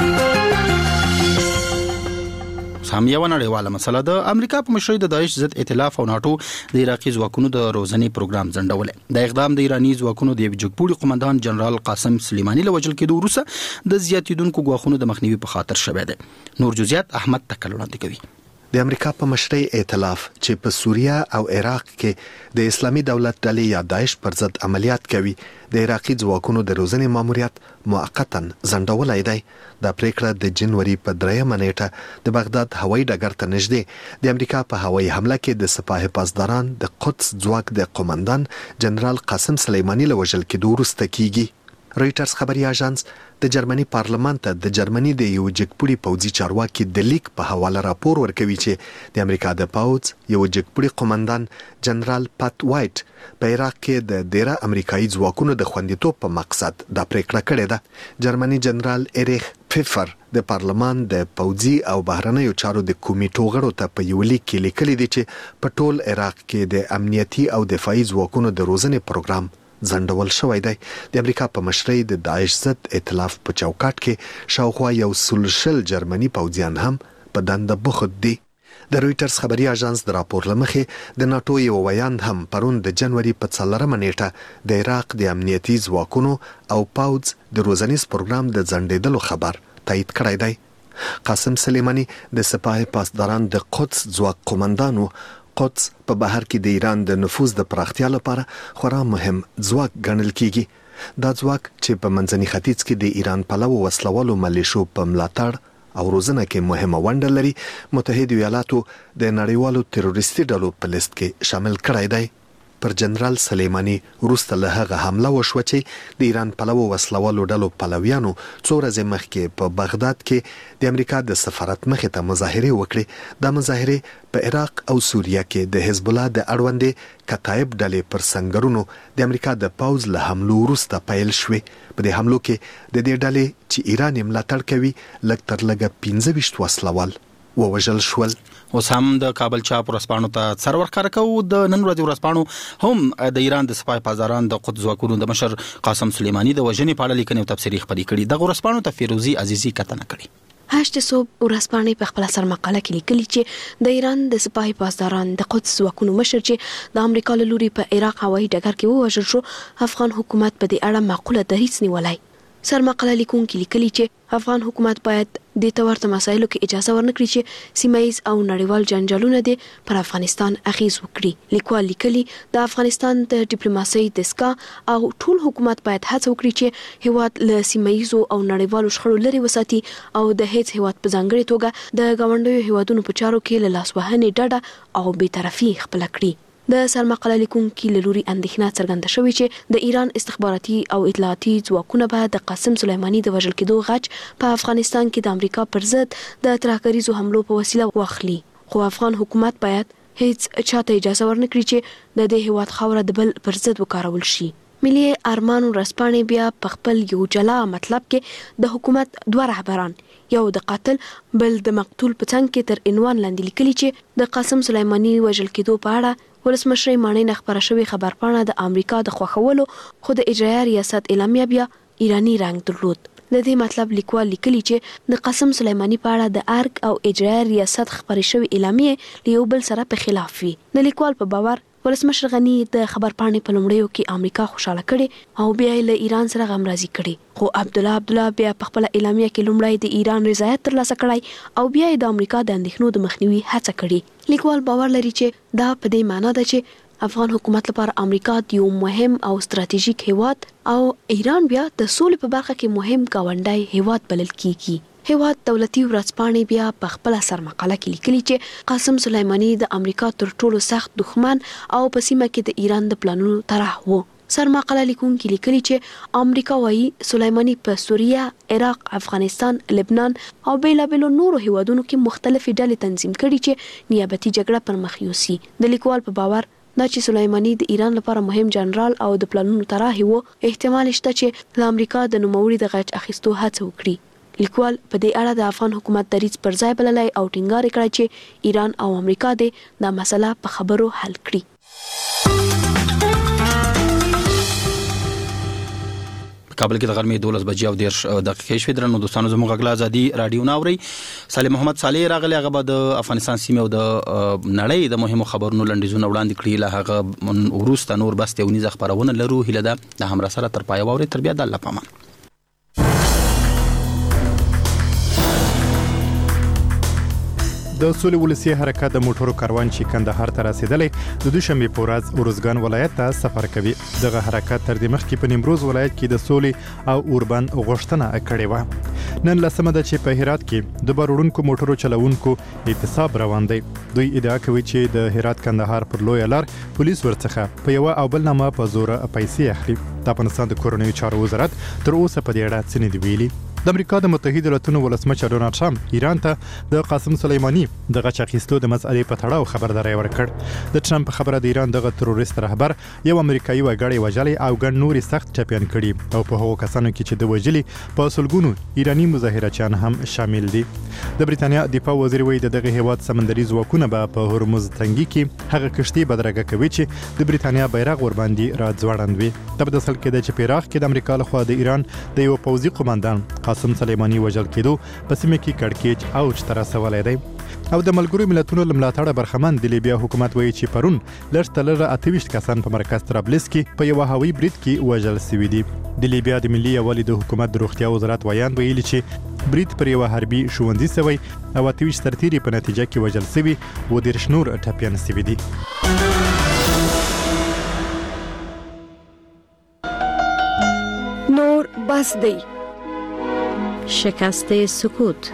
هم یو نړیواله مسله د امریکا په مشرۍ د داعش ضد ائتلاف او ناتو د عراقي ځواکونو د روزنې پروګرام ځنډول. د اقدام د ایرانی ځواکونو د جګپوړي قومندان جنرال قاسم سلیمانی له وجل کېدو وروسته د زیاتیدونکو غواخونو د مخنیوي په خاطر شوه دی. نور جزئیات احمد تکل وړاندې کوي. د امریکا په مشرۍ ائتلاف چې په سوریه او عراق کې د اسلامي دولت ډلې یا داعش پر ضد عملیات کوي د عراقي ځواکونو د روزنې ماموریت موقتا ځنډولای دی. دا پریکړه د جنوري په دریمه نیټه د بغداد هوایي ډګر ته نږدې د امریکا په هوایي حمله کې د سپاه پاسداران د قدس ځواک د قومندان جنرال قاسم سلیمانی له وژل کېدو وروسته کیږي. رويټرز خبري اژانس د جرمني پارلمان ته د جرمني د یو جګپوړي پوځي چارواکي د لیک په حواله راپور ورکوي چې د امریکا د پوځ یو جګپوړي قومندان جنرال پات وایټ په عراق کې د ډیره امریکایي ځواکونو د خوندیتوب په مقصد دا پریکړه کړې ده. جرمني جنرال اریخ فیفر د پارلمان د پوځي او بهرنیو چارو د کمیټو غړو ته په یو لیک کې لیکلي دي چې په ټول عراق کې د امنیتي او دفاعي ځواکونو د روزنې پروګرام ځنډول شوی دی. د امریکا په مشرۍ د داعش ضد ائتلاف په چوکاټ کې شاوخوا یو سلشل جرمني پوځیان هم په دنده بوخت دي. د رويټرز خبري اژانس د راپور لمخې د ناتو یو ویاند هم پرون د جنوري په څلورمه نیټه د عراق د امنیتي ځواکونو او پوځ د روزنیز پروګرام د ځنډېدلو خبر تایید کړی دی. قاسم سلیمانی د سپاه پاسداران د قدس ځواک قومندانو قدس په بهر کې د ایران د نفوذ د پراختیا لپاره خورا مهم ځواک ګڼل کیږي. دا ځواک چې په منځني ختیځ کې د ایران پلوو وسلوالو ملیشو په ملاتړ او روزنه کې مهمه ونډه لري، متحده ایالاتو د نړیوالو تروریستي ډلو په لیست کې شامل کړی دی. پر جنرال سلیمانی وروسته له هغه حمله وشوه چې د ایران پلوو وسلوالو ډلو پلویانو څو ورځې مخکې په بغداد کې د امریکا د سفارت مخې ته مظاهرې وکړې. دا مظاهرې په عراق او سوریه کې د حزب الله د اړوندې کتایب ډلې پر سنگرونو د امریکا د پوز له حملو وروسته پیل شوې. په دې حملو کې د دې ډلې چې ایران یې ملاتړ کوي لږ تر لږه پنځه ویشت وسلوال ووژل شول. اوس هم د کابل چاپ ورسپانو ته سر ورکړه کوو. د نن ورځې ورسپانو هم د ایران د سپاه پاسداران د قدس ځواکونو د مشر قاسم سلیمانی د وژنې په اړه لیکنې او تبصرې خپرې کړي. د ورسپانو ته فیروزی عزیزی کتنه کړي. هشت صوب ورسپانې په خپل سر مقاله کې لیکلي چې د ایران د سپاه پاسداران د قدس ځواکونو مشر چې د امریکا له لوري په عراق هوایي ډګر کې ووژل شو، افغان حکومت په دې اړه معقوله دریځ نیولای. سر مقاله لیکونکي لیکلي چې افغان حکومت باید د تورته مسایلو کې اجازه ورنکړي چې سیمایي او نړیوال جنجالونه دي پر افغانستان اغیز وکړي. لیکوال لیکلي د افغانستان د ډیپلوماسۍ دستګاه او ټول حکومت باید هڅه وکړي چې هیواد له سیمایي او نړیوالو شخړو لري وساتي او د هیڅ هیواد په ځانګړي توګه د ګاونډیو هیوادونو په چارو کې له لاسوهنې ډډه او بی‌طرفي خپل کړي. د سرمقاله لیکونکي له لوري اندېښنه څرګنده شوې چې د ایران استخباراتي او اطلاعاتي ځواکونه به د قاسم سلیمانی د وژل کېدو غچ په افغانستان کې د امریکا پر ضد د ترهګریزو حملو په وسیله واخلي. خو افغان حکومت باید هیڅ چاته اجازه ورنکړي چې د دې هیواد خاوره د بل پر ضد وکارول شي. ملي ارمان ورسپانې بیا په خپل یو جلا مطلب کې د حکومت دوه رهبران، یو د قاتل بل د مقتول په څنګ کې تر عنوان لاندې لیکلي چې د قاسم سلیمانی وژل کېدو په اړه ولسمشر مانۍ نه خبره شوې خبرپاڼه د امریکا د خوښولو خو د اجرایه ریاست اعلامیه بیا ایرانی رنګ درلود. د دې مطلب لیکوال لیکلي چې د قاسم سلیمانی په اړه د ارګ او اجرایه ریاست خبرې شوې اعلامیه له یو بل سره په خلاف وي. د لیکوال په باور ولسمشر غنی د خبرپاڼې په لومړیو کې امریکا خوشاله کړي او بیا له ایران سره غمرازي کړي. خو عبد الله عبد الله بیا په خپل اعلامیه کې لومړی د ایران رضایت ترلاسه کړی او بیا د امریکا د اندېښنو د مخنیوي هڅه کړې. لیکوال باور لري چې دا په دې معنی ده چې افغان حکومت لپاره امریکا یو مهم او ستراتیژیک هیواد او ایران بیا د سولې په برخه کې مهم گاونډی هیواد بلل کیږي. هیواد دولتي ورځپاڼې بیا په خپل سرمقاله کې لیکلي چې قاسم سلیمانی د امریکا تر ټولو سخت دښمن او په سیمه کې د ایران د پلانونو طرح و. سرمقاله لیکونکي لیکلي چې امریکا وايي سلیمانی په سوریه، عراق، افغانستان، لبنان او بیلابیلو نورو هیوادونو کې مختلفې ډلې تنظیم کړي چې نیابتي جګړه پر مخ یوسي. د لیکوال په باور دا چې سلیمانی د ایران لپاره مهم جنرال او د پلانونو طراحي وو، احتمال شته چې د امریکا د نوموړي د غچ اخیستو هڅه وکړي. لیکوال په دې اړه د افغان حکومت دریځ پر ځای بللی او ټینګار کړی چې ایران او امریکا دې دا مسله په خبرو حل کړي. کابل کې د غرمې دولس بجې او دیرش دقیقې شوې. درنو دوستانو زموږ غږ ازادي رادیو ناوري. صالح محمد صالح راغلی، هغه به د افغانستان سیمه او د نړۍ د مهمو خبرونو لنډیزونه وړاندې کړي. له هغه وروسته نور بس یو نیزه خبرونه لرو. هیله ده د همرا سره تر پای واوري. تر بیا د الله پامان. د سولې ولسی حرکت د موټرو کاروان چې کندهار ته رسیدلې د دوشنبه په ورځ اورزګان ولایت ته سفر کوي. دغه حرکت تر دې مخکې په نیمروز ولایت کې د سولې او اوربند غوښتنه کړې و. نن لسمه ده چې په هرات کې د بارونکو موټرو چلوونکو اعتصاب روان دی. دوی ادعا کوي چې د هرات کندهار پر لوی لار پولیس ورڅخه په یو او بل نامه په زور پیسې اخلي. د افغانستان د کورنیو چارو وزارت تر اوسه په دې اړه څه نه دی ویلي. د امریکا د متحده ایالاتونو ولسمشر ډونالد ټرمپ ایران ته د قاسم سلیمانی د غچ اخیستو د مسئلې په تړاو خبرداري ورکړ. د ټرمپ خبره د ایران دغه تروریست رهبر یو امریکایي وګړی وژلي او ګڼ نوري سخت چپیان کړي او په هغو کسانو کې چې د وژلي په سلګونو ایرانی مظاهرچیان هم شامل دي. د بریتانیا دفاع وزیر وایي دغه هیواد سمندري ځواکونه به په هرمز تنګي کې هغه کشتي بدرګه کوي چې د بریتانیا بیرغ ور باندې راځوړندوي. د بدسل کې د چپیراغ کې د امریکا لخوا د ایران د یو پوځي قوماندان قاسم سلیمانی وژل کېدو په سیمه کې کړکېچ اوج ته رسولی دی. او د ملګرو ملتونو ملاتړ برخمن د لیبیا حکومت وایي چې پرون لږ تر لږه اته ویشت کسان په مرکز طرابلس کې په یو هوایي برید کې وژل شوي دي. د لیبیا د ملي یووالي د حکومت د روغتیا وزارت ویان ویلي چې برید پر یو حربي ښوونځي شوی او اته ویشت سرتیري په نتیجه کې وژل شوي و دېرش نور ټپیان شوي دي. نور بس دی. شکست سکوت.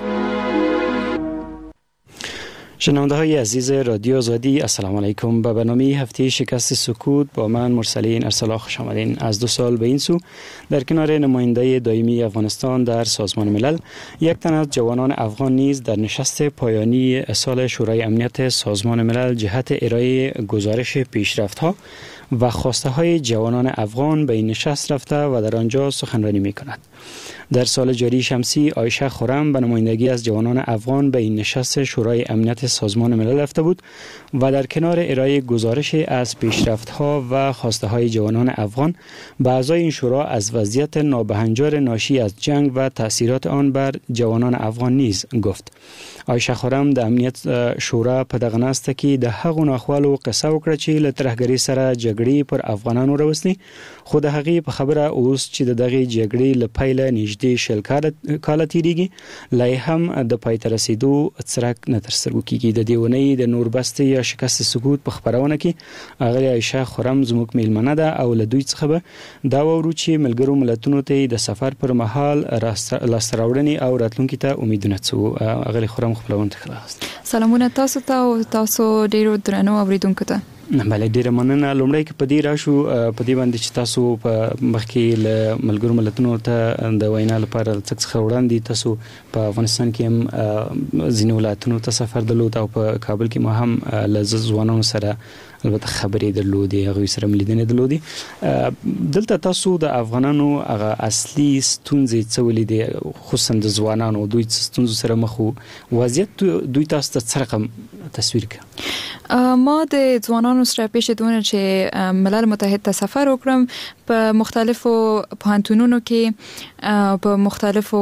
شنونده های عزیز رادیو آزادی، السلام علیکم. به برنامه هفته شکست سکوت با من مرسلین ارسلا خوش آمدین. از دو سال به این سو در کنار نماینده دائمی افغانستان در سازمان ملل، یک تن از جوانان افغان نیز در نشست پایانی سال شورای امنیت سازمان ملل جهت ارائه گزارش پیشرفت‌ها و خواسته های جوانان افغان به این نشست رفته و در آنجا سخنرانی می کند. در سال جاری شمسی عایشه خرم به نمایندگی از جوانان افغان به این نشست شورای امنیت سازمان ملل رفته بود و در کنار ارائه گزارش از پیشرفت‌ها و خواسته های جوانان افغان به اعضای این شورا از وضعیت نابهنجار ناشی از جنگ و تاثیرات آن بر جوانان افغان نیز گفت. عایشه خرم د امنیت شورا په دغه ناسته کې د هغو ناخوالو قصه وکړه چې له ترهګرۍ سره جګړې پر افغانانو راوستي، خو د هغې په خبره اوس چې د دغې جګړې له پیله نږدې شل کاله تیریږي، لا هم د پای ته رسیدو څرک نه تر سترګو کیږي. د دې اونۍ د نور بستې یا شکست سکوت په خبرونه کې اغلې عایشه خرم زموږ میلمنه ده او له دوی څخه به دا واورو چې ملګرو ملتونو ته د سفر پر مهال لاسته راوړنې او راتلونکي ته امیدونه څه. اغلې خرم خپلوان ته خلاص سلامونه تاسو ته او تاسو ډیرو درنو اوریدونکو ته. بله ډیره مننه. لومړی کې په دې راشو په دې باندې چې تاسو په مخکې له ملګرو ملتونو ته د وینا لپاره څه وړاندې تاسو په افغانستان کې هم ځینې ولایتونو ته سفر درلود او په کابل کې مو هم له ځوانانو سره البته خبرې درلودې، هغوی سره لیدنې درلودې. دلته تاسو د افغانانو هغه اصلي ستونزې څه ولیدې، خصوصا د ځوانانو دوی ستونزو سره مخ وو، وضعیت دوی تاسو ته څه رقم تصویر کړ؟ ما د ځوانانو سره پیښ دونه چې ملل متحد ته سفر وکړم په مختلفو پوهنتونونو کې، په مختلفو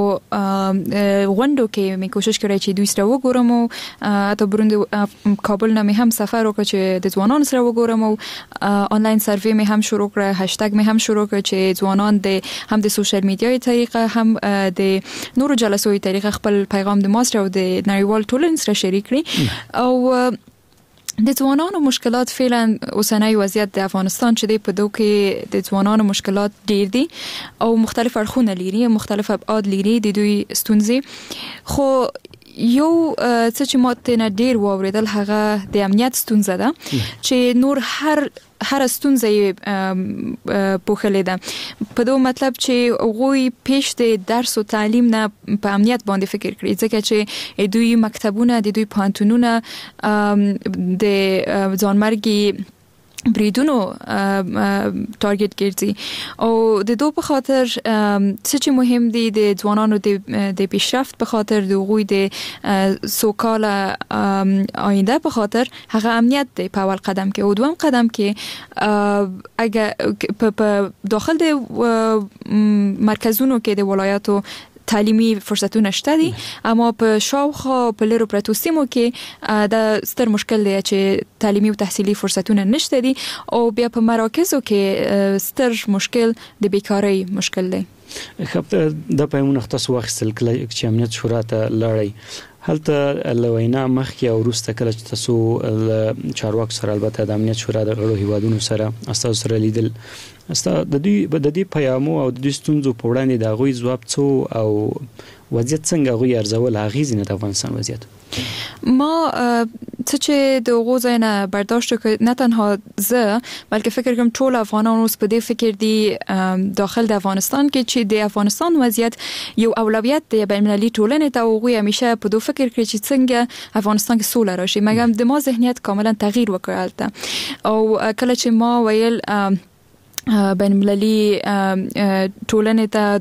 غونډو کې مې کوشش کړې چې دوی سره وګورم او حتی برون کابل نه مې هم سفر وکړ چې د ځوانانو سره وګورم او آنلاین سروې مې هم شروع کړ، هشتګ مې هم شروع کړ چې ځوانان د هم د سوشل میډیای طریقه هم د نورو جلسو طریقه خپل پیغام د ما سره او د نړیوال ټولنې سره شریک کړي. او د ځوانانو مشکلات فعلا اوسنۍ وضعیت د افغانستان چې د په دوه کې د ځوانانو مشکلات ډیر دي او مختلف اړخونه لري، مختلف ابعاد لري د دوی ستونزې. خو یو څه چې ماته نه ډیر واوریدل هغه د امنیت ستونزه ده چې نور هر هر ستونزه یې پوښلې ده. په دوه مطلب چې غوي پیش د درس او تعلیم نه په امنیت باندې فکر کړی، ځکه چې دوی مکتبونه د دوی پوهنتونونه د ځانمرګي بریدونو ټارګټ ګرځي او د دوه په خاطر څه چې مهم دي د ځوانانو د پیشرفت په خاطر د غوي د سوکاله آینده په خاطر هغه امنیت دی په اول قدم کې. او دوم قدم کې اگر په داخل د مرکزونو کې د ولایاتو تعلیمي فرصتونه شته دي، اما په شاوخوا په لرو پرتو سیمو کې د ستر مشکل دی چې تعلیمي او تحصیلي فرصتونه نشته دي او بیا په مراکزو کې ستر مشکل د بیکاری مشکل دی. خب د پېمونه تاسو واخیستل کله چې امنیت شورا ته لاړی، هلته لوینا مخکې او وروسته کله چې تاسو چارواکو سره البته د امنیت شورا د غړو هیوادونو سره استاد سره لیدل، استاد د دې د دې پیامو او د دې ستونزو په وړاندې د غوي ځواب څو او وضعیت څنګه غوي ارزول اغیز نه د افغانستان وضعیت؟ ما څه چې د غوځای نه برداشت کړ، نه تنها زه بلکې فکر کوم ټول افغانان اوس په دې فکر دي داخل د افغانستان کې چې د افغانستان وضعیت یو اولویت دی بین المللي ټولنې ته. غوي همیشه په دوه فکر کړی چې څنګه افغانستان کې سوله راشي، مګر د ما ذهنیت کاملا تغییر وکړ او کله چې ما ویل بین المللي ټولنې ته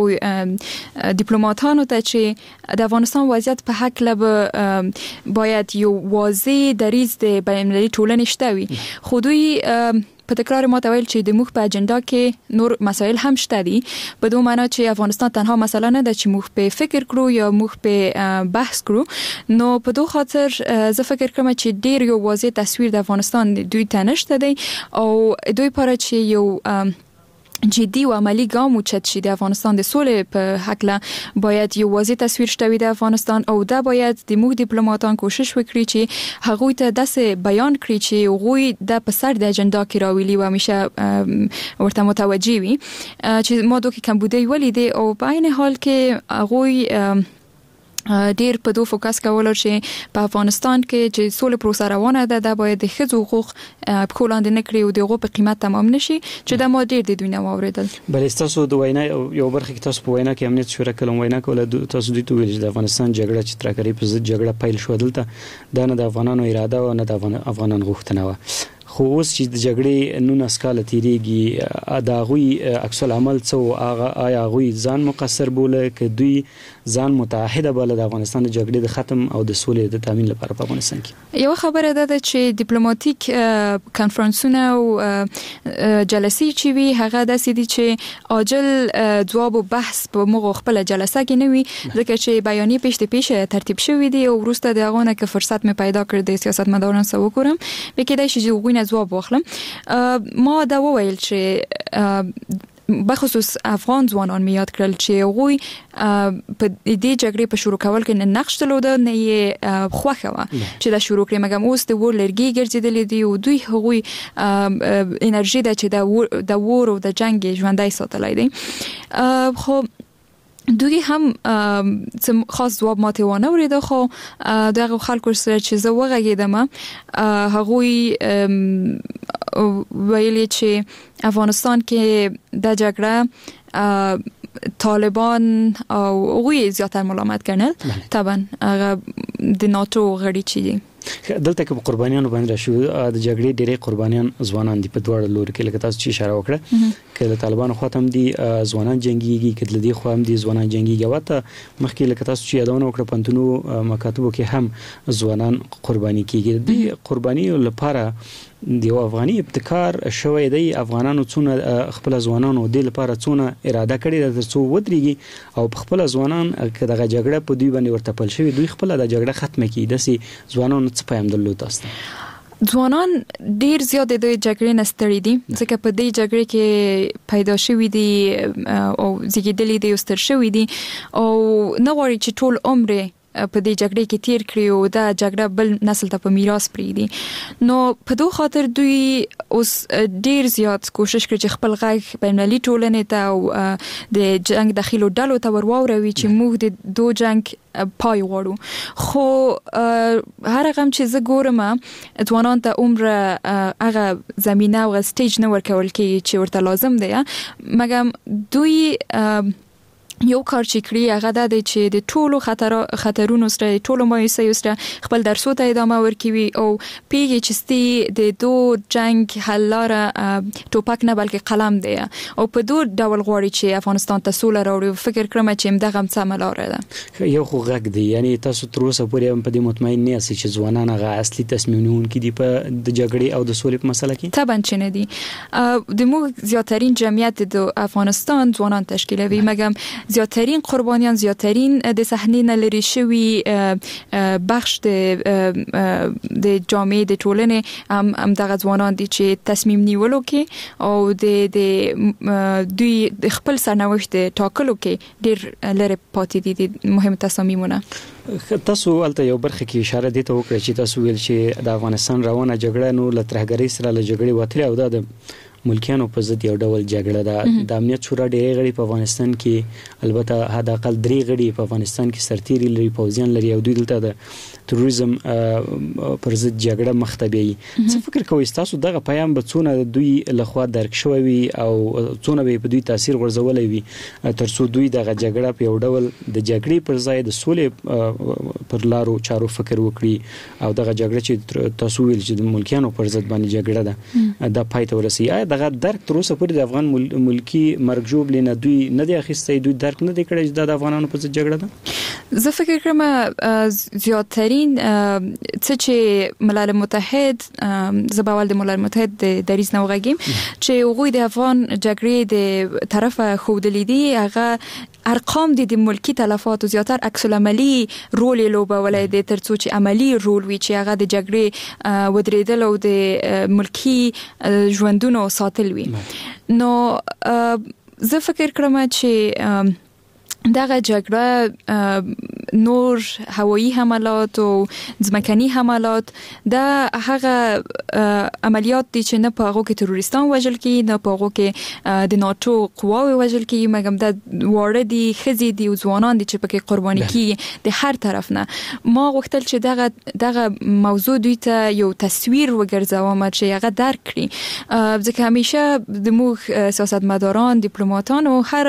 د ډیپلوماټانو ته چې د افغانستان وضعیت په حق لب باید یو واضح دریځ د بین المللي ټولنې شته وي. خو دوی په تکرار ما ته ویل چې د موږ په اجنډا کې نور مسایل هم شته دي، په دوه معنی چې افغانستان تنها مسله نه ده چې موږ په فکر کړو یا موږ په بحث کړو. نو په دوه خاطر زه فکر کوم چې ډیر یو واضح تصویر د افغانستان دوی ته نشته دی او دوی لپاره چې یو جدي او عملی ګام اوچت شي د افغانستان د سولې په حق له باید یو واضح تصویر شته وي د افغانستان او دا باید د موږ ډیپلوماټان کوشش وکړي چې هغه ته داسې بیان کړي چې هغه د په سر د اجنډا کې راویلي و همیشه ورته متوجي وي چې ما دوی کمبودي ولیدي او په عین حال کې هغه ډیر په دوه فوکس کول چې په افغانستان کې چې سولې پروسه روانه ده د باید د ښځو حقوق په کولاند نه کړی او دغه په قیمت تمام نشي چې د ما ډیر د دوی نه واوریدل. بل تاسو د وینا یو برخه کې تاسو په وینا کې امنیت شورا کلم وینا کوله، تاسو د تویل د افغانستان جګړه چې ترکری په ضد جګړه پیل شو دلته دا نه د افغانانو اراده او نه د افغانان غوښتنه و. خو اوس چې د جګړې نو نسکاله تیریږي دا غوي عکس العمل څو هغه آیا غوي ځان مقصر بوله ک دوی ځان متحده بل د افغانستان د جګړې د ختم او د سولې د تامین لپاره په افغانستان کې یو خبره ده چې ډیپلوماټیک کانفرنسونه او جلسې چې وی هغه د سې دي چې عاجل جواب او بحث په موږ خپل جلسه کې نه وي ځکه چې بیانیه پیش ته پیش ترتیب شوې دي او وروسته د هغه نه ک فرصت مې پیدا کړ د سیاستمدارانو سره وکړم به کې د شي غوینه جواب واخلم. ما دا وویل چې بخصوص افغان ځوانان مې یاد کړل چې غوي په دې جګړې په شروع کول کې نه نقش درلود نه یې خوخه و چې دا شروع کړم مګم اوس د ور لرګي ګرځیدل دي او دوی غوي انرژي د چې د ور او د جنگ ژوندۍ ساتلای دي. خو دوی هم خاص جواب ماته ونه ورید خو دغه خلکو سره چې زه وغږیدم هغه ویلي چې افغانستان کې د جګړه طالبان او غوی زیاتره ملامت کړي طبعا هغه د ناتو غړي چي دلته کې قربانيان باندې شو د جګړې ډېرې قربانيان ځوانان دي په دوړ لور کې لکه تاسو چې اشاره وکړه کله طالبان خو هم دي ځوانان جنگيږي کله دي خو هم دي ځوانان جنگيږي وته مخکې لکه تاسو چې یادونه وکړه پنتونو مکاتبو کې هم ځوانان قرباني کیږي د قرباني لپاره د افغاني ابتکار شوې دی افغانانو څونه خپل ځوانانو د لپاره څونه اراده کړې د څو ودرېږي او خپل ځوانان دغه جګړه په دوی باندې ورته پل شوی دوی خپل د جګړه ختمه کړي دسي ځوانانو څه پیغام درلود تاسو ځوانان ډیر زیات د جګړې نستړي دي ځکه په دې جګړې کې پیدا شوی دي او زیږیدلې دي او ستر شوی دي او نو غواړي چې ټول عمر په دې جګړې کې تیر کړی او دا جګړه بل نسل ته په میراث پریږدي. نو په دوه خاطر دوی اوس ډیر زیات کوشش کوي چې خپل غږ بینالمللي ټولنې ته او د جنگ داخلو ډلو ته ورواوروي چې موږ د دو جنگ پای غواړو. خو هر غم چې زه ګورم ځوانان ته عمر هغه زمينه او سټیج نه ورکول کېږي چې ورته لازم دی، مګر دوی یو کار چې کړی هغه د دې چې د ټولو خطر خطرونو سره ټولو مایوسیو سره خپل درسو ته ادامه ورکوي او پیږي چې ستي د دو جنگ حل لاره ټوپک نه بلکې قلم دی او په دوه ډول غواړي چې افغانستان ته سوله راوړي. فکر کوم چې همدغه سمه لاره ده. یو خو غږ دی، یعنی تاسو تر اوسه پورې هم په دې مطمئن نه یاست چې ځوانان هغه اصلي تصمیم نیونکي دي په د جګړې او د سولې په مسله کې؟ طبعا چې نه دي. د موږ زیاترین جمعیت د افغانستان ځوانان تشکیلوي، مګر زیاترین قربانیان، زیاترین د صحنې نه لري شوی بخش د د جامعې د ټولنې هم هم دغه ځوانان دي چې تصمیم نیولو کې او د د دوی د خپل سرنوشت ټاکلو کې ډیر لري پاتې دي د مهم تصمیمونه. تاسو البته یو برخه کې اشاره دي ته وکړه چې تاسو ویل چې د افغانستان روانه جګړه نو له ترهګرۍ سره له جګړې وتلې او د ملکیانو په ضد یو ډول جګړه ده. د امنیت شورا ډېری غړي په افغانستان کې، البته حد اقل درې غړي په افغانستان کې سرتیري لري، پوځیان لري او دوی دلته د تروریزم پر ضد جګړه مخته بیي. څه فکر کوئ تاسو دغه پیام به څونه دوی لخوا درک شوی وي او څونه به په دوی تاثیر غورځولای وي ترڅو دوی دغه جګړه په یو ډول د جګړې پر ځای د سولې پر لارو چارو فکر وکړي او دغه جګړه چې تاسو ویل چې د ملکیانو پر ضد باندې جګړه ده د پای ته ورسي؟ آیا دغه درک تر اوسه پورې د افغان ملکی مرګ جوړ لنه دوی نه دی اخیستی، دوی درک نه دی کړی چې د افغانانو په ضد جګړه ده؟ زه فکر کوم زیاترین څه چې ملل متحد زباول د ملل متحد د دریز نو غږیم چې هغوی د افغان جګړې د طرفه خودلې دي، هغه ارقام دي د ملکی تلفات او زیاتر عکس العملی رول لوبولای دي ترڅو چې عملی رول وي چې هغه د جګړې ودریدل او د ملکی ژوندونو ساتل وي. نو زه فکر کوم چې دغه جګړه نور هوایی حملات او ځمکني حملات دا هغه عملیات دي چې نه په هغه کې تروریستان وژل کی، نه په هغه کې د ناتو قواوي وژل کی، مګر د وړه دي خزي دي او ځوانان دي چې پکې قرباني کی د هر طرف نه. ما غوښتل چې دغه دغه موضوع دوی ته یو تصویر وګرځوم چې هغه درک کړي، ځکه همیشه د موږ سیاستمداران، ډیپلوماټان او هر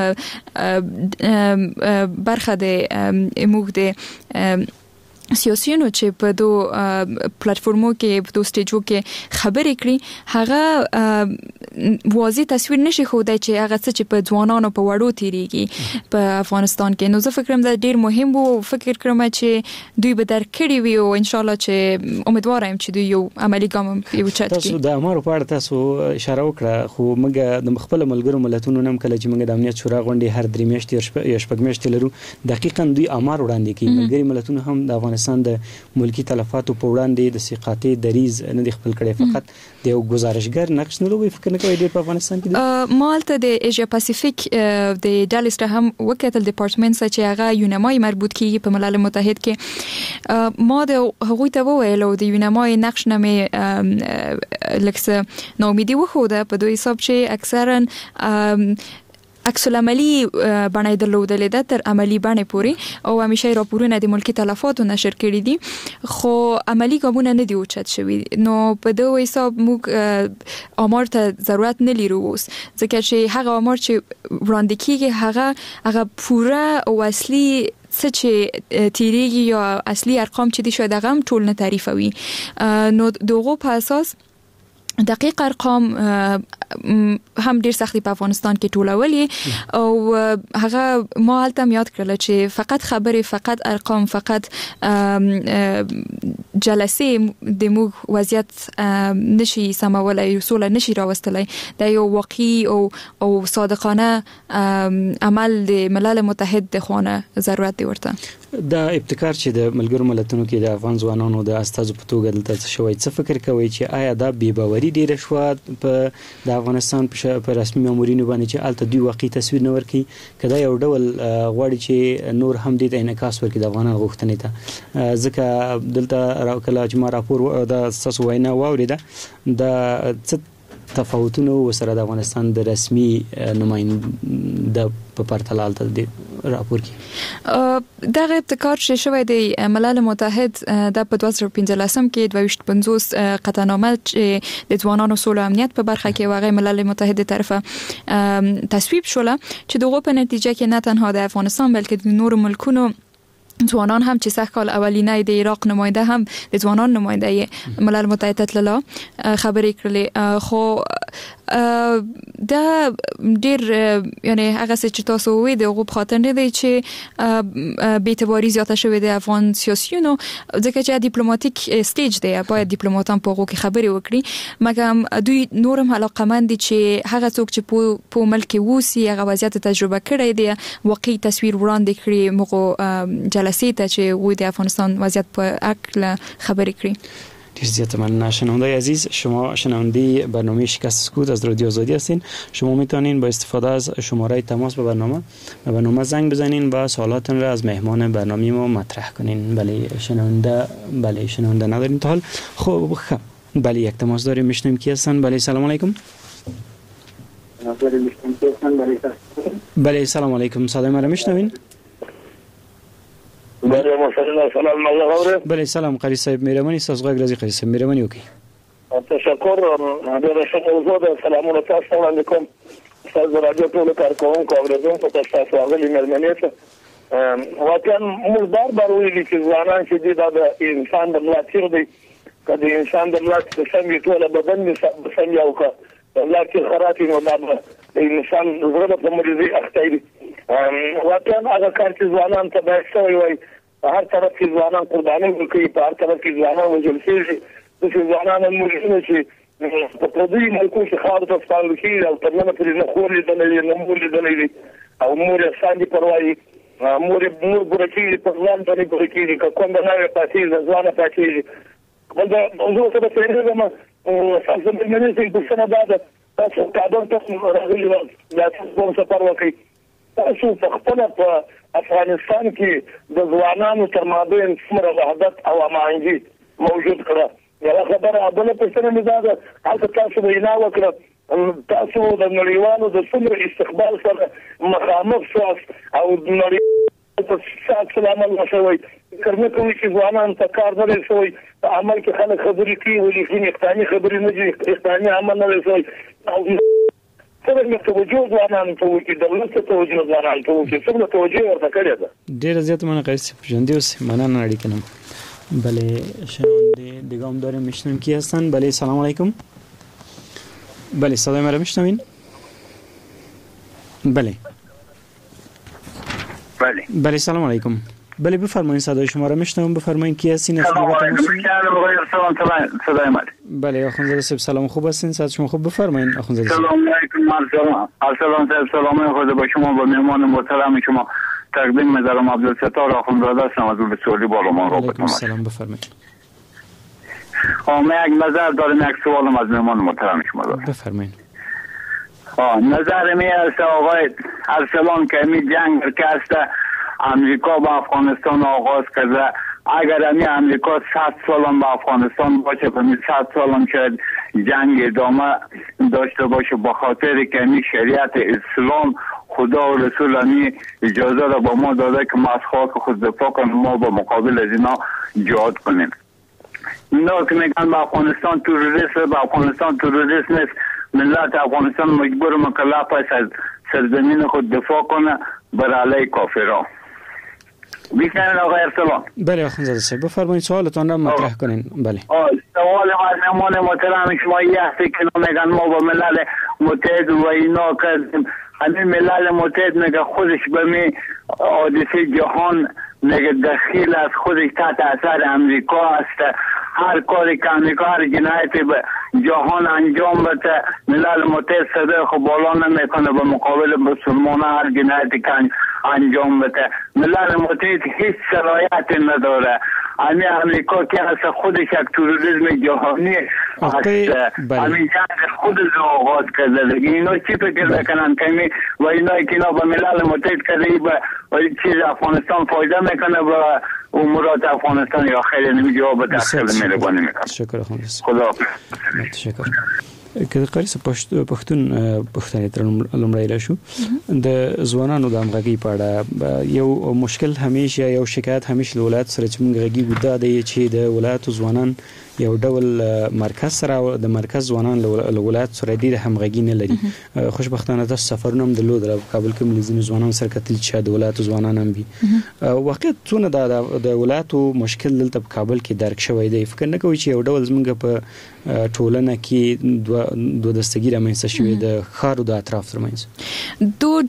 برخه د موږ د سیاسيونو چې په دو پلیټفارمو کې په دو سټیجو کې خبرې کړي هغه واضح تصویر نشي خودای چې هغه څه چې په ځوانانو په وړو تیریږي په افغانستان کې. نو زه فکر کوم دا ډیر مهم وو، فکر کوم چې دوی به درک کړي وي او ان شاء الله چې امید ورم چې دوی یو عملی ګام یو چت کړي. تاسو د امر په اړه تاسو اشاره وکړه، خو موږ د خپل ملګرو ملتونو نم کله چې موږ د امنیت شورا غونډې هر درې میاشتې یا شپږ میاشتې لرو دقیقاً دوی امر وړاندې کوي. ملګري ملتونه هم د افغانستان د ملکی تلفاتو په وړاندې د سقاطي دریز نه د خپل کړي، فقط د یو گزارشګر نقش نه لوي. فکر نه کوي ډېر په افغانستان کې مالته د ایشیا پاسفیک د ډالسټر هم وکټل ډپارټمنټ چې هغه یونمای مربوط کیږي په ملل متحد کې. ما د هغوی ته وویل او د یونمای نقش نه مې لکه نومیدي وخوده په دوی حساب چې اکثرا عکس العملی باندې درلودل ده تر عملی باندې پوری او همیشه راپورونه د ملکی تلفاتو نشر کړي دي، خو عملی ګامونه نه دی اوچت شوی. نو په دوه حساب موږ امر ته ضرورت نه لرو اوس، ځکه چې هغه امر چې وړاندې کیږي هغه هغه پوره او اصلي څه چې تیریږي یا اصلي ارقام چې دي شاید هغه هم ټول نه تعریفوي. نو دغه په اساس دقیق ارقام هم ډیر سختي په افغانستان کې ټولولې او هغه ما هلته یاد کړل چې فقط خبرې، فقط ارقام، فقط جلسې د موږ وضعیت نشي سمولای، رسول نشي راوستلای. دا یو واقعي او او صادقانه عمل د ملل متحد د خونه ضرورت دی ورته. دا ابتکار چې د ملګرو ملتونو کې د افغان ځوانانو د استازو په توګه دلته شوی، څه فکر کوي چې آیا دا بې باوري ناخبري ډیره شو په د افغانستان په رسمي مامورینو باندې چې الته دوی واقعي تصویر نه ورکي کدا یو ډول غواړي چې نور هم دې د انعکاس ورکړي د افغانان غوښتنې ته ځکه دلته راکله چې ما راپور د تاسو وینا واوریده د تفاوتونه وسره د افغانستان د رسمي نماینده په پرتله ته د راپور کې دغه ابتکار چې شوی دی ملل متحد د په دوه زره پنځلسم کې دوه ویشت پنځوس قطعنامه چې د ځوانانو سولې امنیت په برخه کې واغې ملل متحد طرفه تصویب شوله چې دغه په نتیجه کې نه تنها د افغانستان بلکې د نورو ملکونو ځوانان هم چې سه کال اولینه د عراق نماینده هم د ځوانان نماینده ملل متحد تللا خبرې کړلې خو دا ډیر یعنی هغه چې تاسو وې د غوب خاطر نه دی چې به اعتباري زیاته شوې د افغان سیاسيونو ځکه چې ډیپلوماټیک سټیج دی باید ډیپلوماټان په غو کې خبرې وکړي مګر دوی نورم علاقمند دي چې هغه څوک چې په ملک ووسی هغه وضعیت تجربه کړی دی واقعي تصویر وړاندې کړي مغو جلسې ته چې وې د افغانستان وضعیت په اړه خبرې کړي. عزیزت من شنوندای عزیز شما شنونده برنامه شکست سکوت از رادیو آزادی هستین. شما میتونین با استفاده از شماره تماس به برنامه به برنامه زنگ بزنین و سوالاتون را از مهمان برنامه ما مطرح کنین. بله شنونده بله شنونده نداریم تا حال. خب خب بله یک تماس داریم میشنیم کی هستن. بله سلام علیکم. بله سلام علیکم صدای ما را میشنوین؟ بله مثلا سلام مزغوره بله سلام قاری صاحب مهرباني تاسو غږ راځي قاری صاحب مهرباني وکړئ. تشکر ډیر ښه موضوع ده. سلامونه تاسو وړاندې کوم. تاسو رادیو ټول کارکوونکو اوریدونکو ته تاسو راغلي مېلمنې ته واقعا موږ بار بار ویلي چې ځوانان چې دي دا د انسان د ملاتړ دی که د انسان د ملاتړ سم یې ټوله بدن یې سم یو که د ملاتړ خراب وي نو دا د انسان زړه په مریضۍ اخته دي. واقعا هغه کار چې ځوانان ته باید شوی وای هر طرف کې ځوانان قرباني ورکوي په هر طرف کې ځوانان وژل کېږي داسې ځوانان هم موجوده چې په پردیو ملکو کې خاورو ته سپارل کېږي او تر ننه پورې نه خور لیدلی دی نه مور لیدلی دی او مور یې ساندې پروايي مور یې مور ګوره کېږي په ځوان باندې ګوره کېږي که کونډه ناوې پاتېږي د ځوانه پاتېږي. بل د موضوع سره پوهېږم تاسو مېلمنې صاحب پوښتنه دا ده تاسو کابل ته راغلي وئ یا تاسو سفر وکړئ تاسو په خپله په افغانستان کې د ځوانانو تر مابین څومره وحدت او هماهنګي موجود کړه. یوه خبره بله پوښتنه مې دا ده هلته تاسو وینا وکړه تاسو د نړیوالو د څومره استقبال سره مخامخ شواست او نړیوالو ته څه سلام الله شوی فکر نه کوئ چې ځوانانو ته کار نه دی شوی په عمل کې خلک خبرې کوي ولې ځینې اقتحامي خبرې نه دي اقتحامي عمل نه دی شوی څنګه مې توجه ځوانانو ته وکړي دولت ته توجه ځوانانو ته وکړي څنګه توجه ورته کړې ده. ډېره زیاته مننه قیس صاحب ژوندي اوسئ مننه اړیکه نم. بله شنونده دیگه هم داریم میشنویم کی هستن. بله سلام علیکم. بله صدای ما رو میشنوین؟ بله بله بله سلام علیکم. بله بفرمایید صدای شما رو میشنوم بفرمایید کی هستین؟ سلام علیکم سلام صدای ما. بله آخوندزاده صاحب سلام خوب هستین صد شما خوب بفرمایید آخوندزاده صاحب. سلام علیکم سلام سلام صاحب سلام خدا با شما با مهمان محترم شما تقدیم می‌دارم عبدالستار آخوندزاده هستم از ولسوالی بالامون رابطه. سلام بفرمایید. من یک نظر دارم یک سوالم از مهمان محترم شما دارم. بفرمایید. نظر می است آقای ارسلان که می جنگ که است امریکا با افغانستان آغاز کرده اگر امی امریکا صد سالم با افغانستان باشه به صد سالم شاید جنگ ادامه داشته باشه به خاطر که امی شریعت اسلام خدا و رسول امی اجازه را با ما داده که ما از خاک خود دفاع کنیم ما با مقابل از اینا جهاد کنیم. اینا که میگن با افغانستان تروریست با افغانستان تروریست نیست ملت افغانستان مجبور مکلف است از سرزمین خود دفاع کنه بر علیه کافرها. بیشتر آقای ارسلان. بله آخوندزاده صاحب بفرمایید سوالتان را مطرح کنین. بله سوال ما مهمان محترم شما یه هستی که میگن ما با ملل متحد و اینا کردیم همین ملل متحد میگه خودش به می حادثه جهان میگه دخیل از خودش تحت اثر امریکا است هر کاری که امریکا هر جنایتی به جهان انجام بده ملل متحد صدای خب بالا نمیکنه به مقابل مسلمان هر جنایتی که انجام بده ملل متحد هیچ صلاحیتی نداره همین امریکا که از خودش یک تروریسم جهانی همین جنگ خود رو آغاز کرده دیگه. اینا چی فکر میکنن که و اینا که اینا با ملل متحد کرده و چیز افغانستان فایده میکنه و امورات افغانستان یا خیلی نمی جواب تحصیل مهربانی میکنه. شکر خانم. خدا تشکر. که د قاری پښتون پښتنې تر لومړی راشو د ځوانانو د همغږي په اړه یو مشکل همیشه یو شکایت همیشه د ولایت سره چې موږ غږی ودا دی چې د ولایت ځوانان یو ډول مرکز سره د مرکز ځوانان له ولایت سره ډیر همغږي نه لري. خوشبختانه د سفرونو هم د لود د کابل کې مليزین ځوانان سره کتل چې د ولایت ځوانان هم وي. واقعیت څونه د ولایت مشکل دلته په کابل کې درک شوی دی. فکر نه کوي چې یو ډول زموږ په ټولنه کې دوه دستګی رامنځته شوی د خارو د اطراف ترمنځ. دو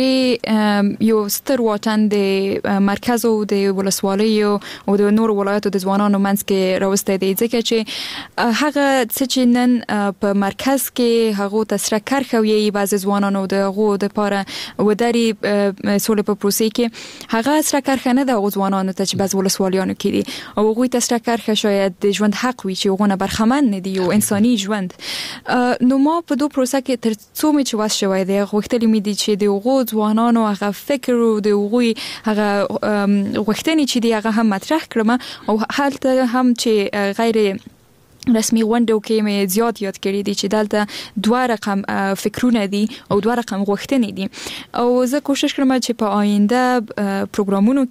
جګړې یو ستر واټن د مرکز او د ولسوالۍ او د نور ولایتو د ځوانانو منځ کې راوسته دی ځکه چې هغه څه چې نن په مرکز کې هغه تسره کارخوي بعض ځوانانو د غو د پاره وداري سولې په پروسې کې هغه سره کارخانه د ځوانانو ته چې بعض ولسوالیانو کې دي او غوي تسره کارخه شاید د ژوند حق وي چې غونه برخمن نه دی او انساني ژوند. نو ما په دوه پروسه کې تر څو می چې واس شوی دی غوښتلی می دي چې د غو ځوانانو هغه فکر او د غوي هغه غوښتنې چې دی هغه هم مطرح کړم او حالته هم چې غیر رسمي غونډو کې مې زیات یاد کړی دي چې دلته دوه رقم فکرونه دي او دوه رقم غوښتنې دي او زه کوشش کوم چې په آینده پروګرامونو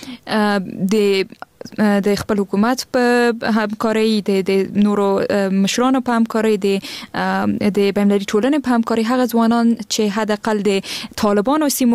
کې د د خپل حکومت په همکاري د نورو مشرانو په همکاري د د بین‌المللي ټولنې په همکاري هغه ځوانان چې حداقل د طالبانو سیمو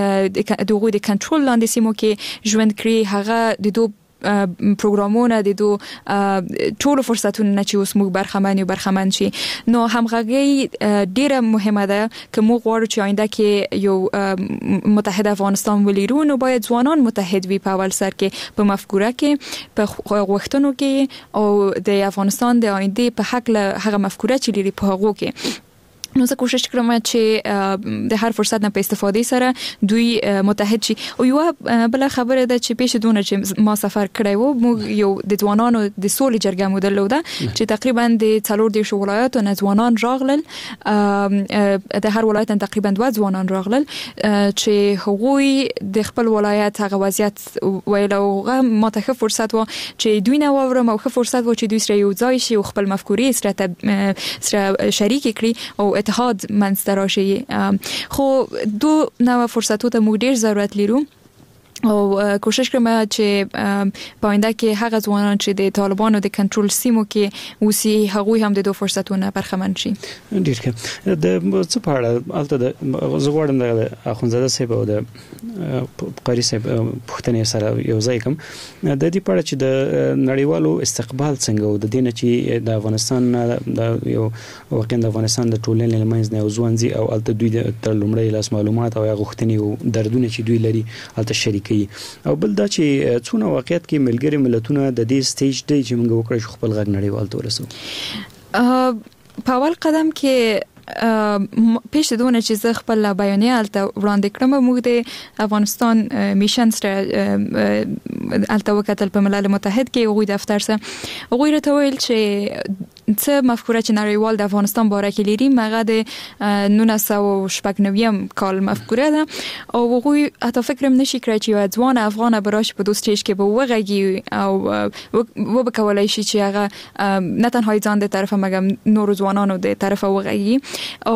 د غوي د کنټرول لاندې سیمو کې ژوند کړي هغه د دوه پروګرامونه د دوه ټول فرصتونه نه چې اوس موږ برخمن یو برخمن شي. نو همغږي ډیره مهمه ده که موږ غواړو چې آینده کې یو متحد افغانستان ولرو نو باید ځوانان متحد وي په اول سر کې په مفکوره کې په غوښتنو کې او د افغانستان د آینده په حق له هغه مفکوره چې لري په هغه کې. نو زه کوشش کوم چې د هر فرصت نه په استفادې سره دوی متحد شي. او یو بل خبره ده چې پیش دونه چې ما سفر کړی وو موږ یو د ځوانانو د سولې جرګه مودل لوده چې تقریبا د څلور د ولایتونو نه ځوانان راغلل د هر ولایت تقریبا دوه ځوانان راغلل چې هغوی د خپل ولایت هغه وضعیت ویلو ما ته فرصت و چې دوی نه وورم او فرصت و چې دوی سره یو ځای شي او خپل مفکورې سره سره شریک کړي او اتحاد منځته راشي. خو دو نوع فرصتو ته موږ ډیر ضرورت لرو او کوشش کوم چې پاینده کې هغه ځوانان چې د طالبانو د کنټرول سیمو کې اوسي هغه هم د دوه فرصتونو برخمن شي. ډیر ښه. د څه په اړه البته د زغوړم د اخونزاده صاحب او د قاری صاحب پښتنې سره یو ځای کوم د دې په اړه چې د نړیوالو استقبال څنګه او د دینه چې د افغانستان د یو واقعا د افغانستان د ټولنې لمنځ نه وزوانځي او البته دوی د لومړی لاس معلومات او غوښتنې او دردونه چې دوی لري البته شریک او بل دا چې څونه واقعیت کې ملګری ملتونه د دې سټیج دی چې موږ وکړو خپل غږ نړیوال ته ورسو. په اول قدم کې پیش دونه چې زه خپل بیانیه الته وړاندې کړم موږ د افغانستان میشن سره الته وکتل په ملل متحد کې غوي دفتر سره غوي راته ویل چې څه مفکوره چې نړیوال د افغانستان باره کې لري مغه د نولس سوه شپږ نوي کال مفکوره ده او غوي اته فکرم نشي کړی چې ځوان افغان براش په دوه سټیج کې به وغږی او و به کولای شي چې هغه نه تنها ځان د طرفه مګم نور ځوانانو د طرفه وغږی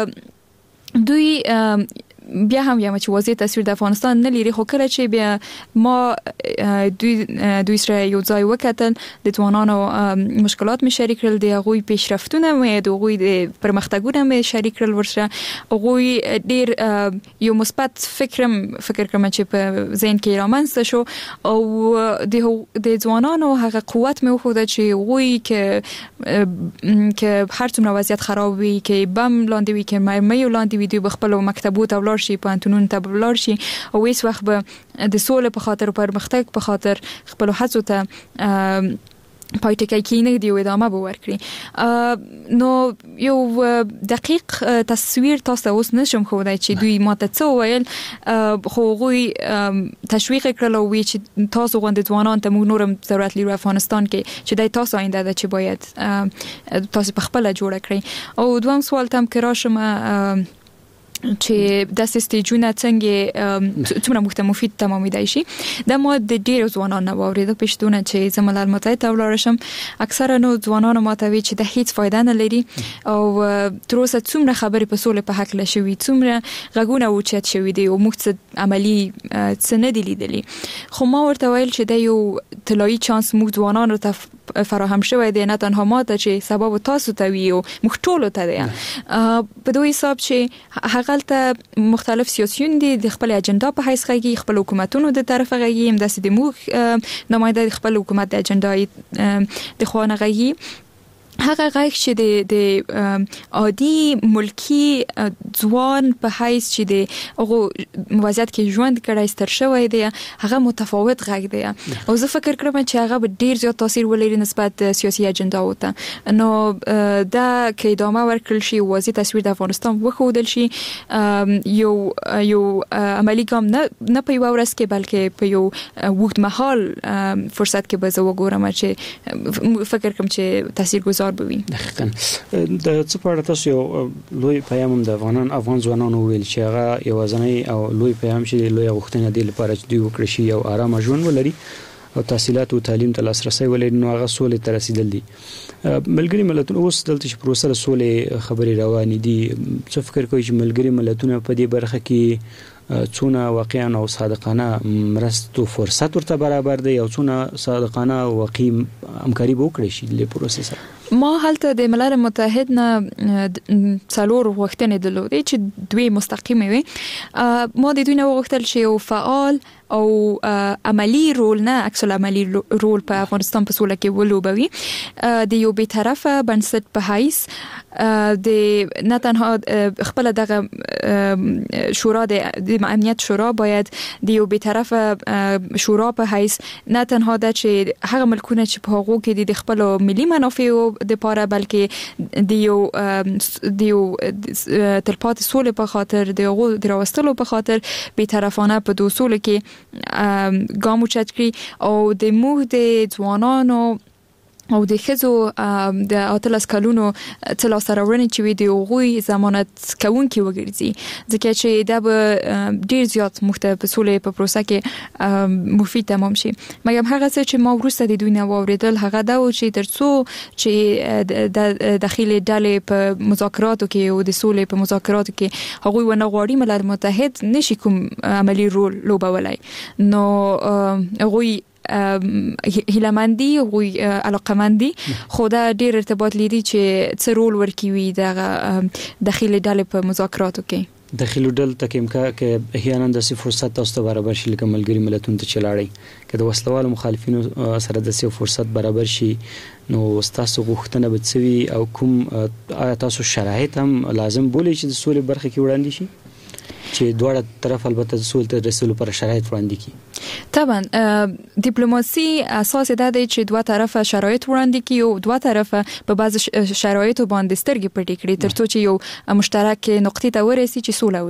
او دوی بیا هم یم چې وضعیت تصویر د افغانستان نه لري خو کله چې بیا ما دوی دوی سره یو ځای وکتل د ځوانانو مشکلات می شریک کړل د غوي پیشرفتونه مې د غوي د پرمختګونه مې شریک کړل ورسره غوي ډیر یو مثبت فکرم فکر کوم چې په ذهن کې رامنځته شو او د د ځوانانو هغه قوت مې وخوده چې غوي کې کې هر څومره وضعیت خراب وي کې بم لاندې وي کې مې لاندې وي د خپل مکتبو ته شي په انټونون ته بلار شي او هیڅ وخت به د سولې په خاطر او پرمختګ په خاطر خپل هڅو ته پایټکای کینه دی ادامه به ورکړي. نو یو دقیق تصویر تاسو اوس نشم خودای چې دوی ماته څه ویل، خو غوي تشویق کړل او وی چې تاسو غوند ځوانان ته موږ نورم ضرورت لري افغانستان کې چې دای تاسو آینده ده چې باید تاسو په خپل جوړ کړئ. او دویم سوال تم کې راشم چې د سټیجونه څنګه څومره مخته مفید تمامېدای شي. د ما د ډیرو ځوانانو واورېدل پښتونه چې زملال متحده ولرشم اکثره نو ځوانانو ماته وی چې د هیڅ فائدہ نه لري او تر اوسه څومره خبرې په سولې په حق لشي، څومره غږونه اوچت شوی دی او موږ عملی څه نه دی لیدلی. خو ما ورته ویل چې د یو طلایی چانس موږ ځوانانو ته فراهم شوی دی، نه تنها ماته چې سبب تاسو ته وی او موږ ټول ته دی. په دوی حساب چې هغه ته مختلف سیاسيون دي د خپل اجنډا په حیث غږی، خپل حکومتونو د طرفه غږی، هم د سیمو نماینده خپل حکومت د اجنډا د خوانه غږی. هغه غږ چې د عادي ملکی ځوان په حیث چې د هغه وضعیت کې ژوند کړای ستر شوی دی، هغه متفاوت غږ دی او زه فکر کوم چې هغه به ډیر زیات تاثیر ولري نسبت سیاسي اجنډا وته. نو دا کې ادامه ورکړل شي، واضح تصویر د افغانستان وښودل شي، یو یو عملی ګام نه نه په یو ورځ کې بلکې په یو وخت مهال فرصت کې به زه وګورم چې فکر کوم چې تاثیرګذار بوي. دقیقاً د څه په اړه تاسو یو لوی پیغام د افغانان افغان ځوانانو ویل چې هغه یو ځنې او لوی پیغام چې لوی غوښتنه دی لپاره چې دوی وکړي شي او آرام ژوند ولري او تحصیلات او تعلیم ته لاسرسي ولري، نو هغه سولې ته رسیدل دي. ملګری ملتونه اوس دلته چې پروسه سولې خبرې روانې دي، څه فکر کوي چې ملګری ملتونه په دې برخه کې څونه واقعا او صادقانه مرستو فرصت ورته برابر دی او څونه صادقانه او واقعي همکاري وکړي شي د پروسې سره؟ ما هلته د ملل متحد نه څلور غوښتنې درلودې چې دوی مستقیمه وي. ما د دوی نه وغوښتل چې یو فعال او عملی رول نه عکس العملی رول په افغانستان په سوله کې ولوبوي، د یو بی‌طرفه بنسټ په حیث د نه تنها خپل دغه شورا د امنیت شورا باید د یو بی‌طرفه شورا په حیث نه تنها د چې هغه ملکونه چې په هغو کې د خپل ملي منافعو د پاره بلکې د یو د یو تلپات سولې په خاطر د هغو د راوستلو په خاطر بی‌طرفانه په دوه سولې کې ګام اوچت کړي او د موږ د ځوانانو او د خزو د اتلس کلونو تل سره ورني چې وي د غوي ضمانت کوونکي وګرځي، ځکه چې دا به ډیر زیات مختلف سولې په پروسه کې مفید تمام شي. مګر هغه څه چې ما ورسته د دوی نه واوریدل هغه دا و چې ترڅو چې د داخلي ډلې په مذاکراتو کې او د سولې په مذاکراتو کې هغوی ونه غواړي ملل متحد نشي کوم عملی رول لوبولای، نو هغوی هیلمندی او علاقمندی خدا ډیر ارتباط لري چې څه رول ورکوي د داخلي ډلې په مذاکراتو کې. داخلي ډلې ته کوم کې احیانا د سی فرصت تاسو برابر شي لکه ملګری ملتونو ته چلاړي کله وسلوال مخالفینو سره د سی فرصت برابر شي، نو تاسو غوښتنه به څوي او کوم آیا تاسو شرایط هم لازم بولي چې د سولې برخه کې وړاندې شي چې دواړه طرف البته د سولې ته رسیدلو پر شرایط وړاندې کړي؟ طبعا ډیپلوماسي اساس ده چې دوه طرفه شرایط وړاندې کړي او دوه طرفه په بعض شرایطو باندې سترګې پټې کړي ترڅو چې یو مشترک نقطې ته ورسي چې سوله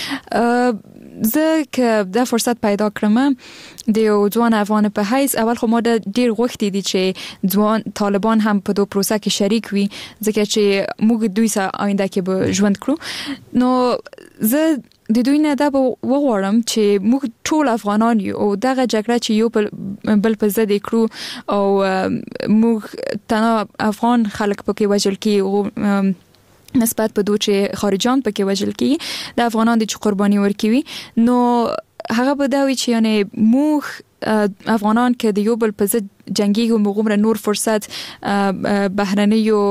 وشي. زه که دا فرصت پیدا کړم د یو ځوان افغان په حیث اول خو ما د ډیر غوښتي دي چې ځوان طالبان هم په دوه پروسه کې شریک وي، ځکه چې موږ دوی سره آینده کې به ژوند کړو. نو زه د دوی نه دا به وغواړم چې موږ ټول افغانان یو او دغه جګړه چې یو بل په ضد کړو او موږ تنها افغان خلک پکې وژل کیږي نسبت په دوه چې خارجان پکې وژل کیږي د افغانان د قرباني ورکوي، نو هغه به دا وي چې یعنی موږ افغانان که د یو بل په ضد جنگیږو مغمره نور فرصت بهرنیو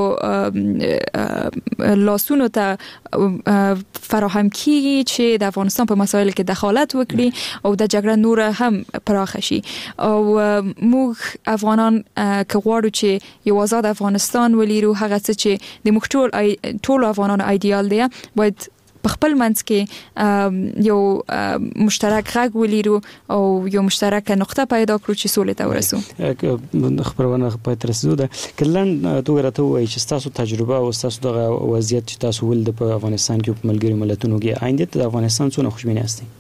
لاسونو ته فراهم کیږي چې د افغانستان په مسایل کې دخالت وکړي او د جګړه نور هم پراخ شي. او موږ افغانان که غواړو چې یو آزاد افغانستان ولرو، هغه څه چې د موږ ټول ټول افغانانو ایدیال دی، باید په خپل منځ کې یو مشترک غږ ولیرو او یو مشترک نقطه پیدا کړو چې سولې ته ورسو. خبرونه په ترسو ده کلن توګه راته وایي چې تاسو تجربه او تاسو د وضعیت چې تاسو ول په افغانستان کې په ملګری ملتونو کې آینده د افغانستان څونه خوشبینه استي؟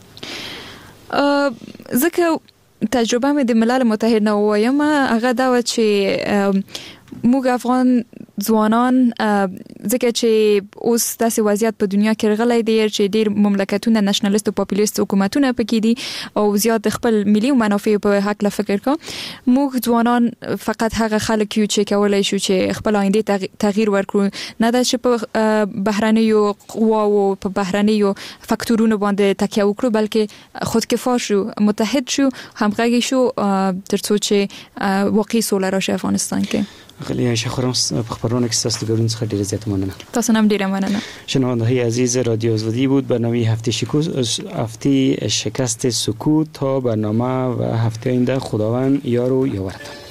ځکه تجربه مې د ملل متحد نه وایم هغه دا و چې موږ افغان ځوانان ځکه چې اوس داسې وضعیت په دنیا کې راغلی دی چې ډېر مملکتونه نېشنلیست او پاپولیست حکومتونه پکې دي او زیات خپل ملي منافع په حق له فکر کا. موږ ځوانان فقط هغه خلک یو چې کولای شو چې خپل آینده تغییر ورکړو، نه دا چې په بهرنیو قواو په بهرنیو فاکتورونو باندې تکیه وکړو بلکې خودکفا شو، متحد شو، همغږي شو ترڅو چې واقعي سوله راشي افغانستان کې. خیلی شکرم په خبرونه کې تاسو ګورون څخه ډیره زیات مننه. تاسو هم ډیره مننه. شنونده‌های عزیز رادیو آزادی بود برنامه هفته شکوس هفته شکست سکوت تا برنامه و هفته آینده خداوند یار و یاورتان.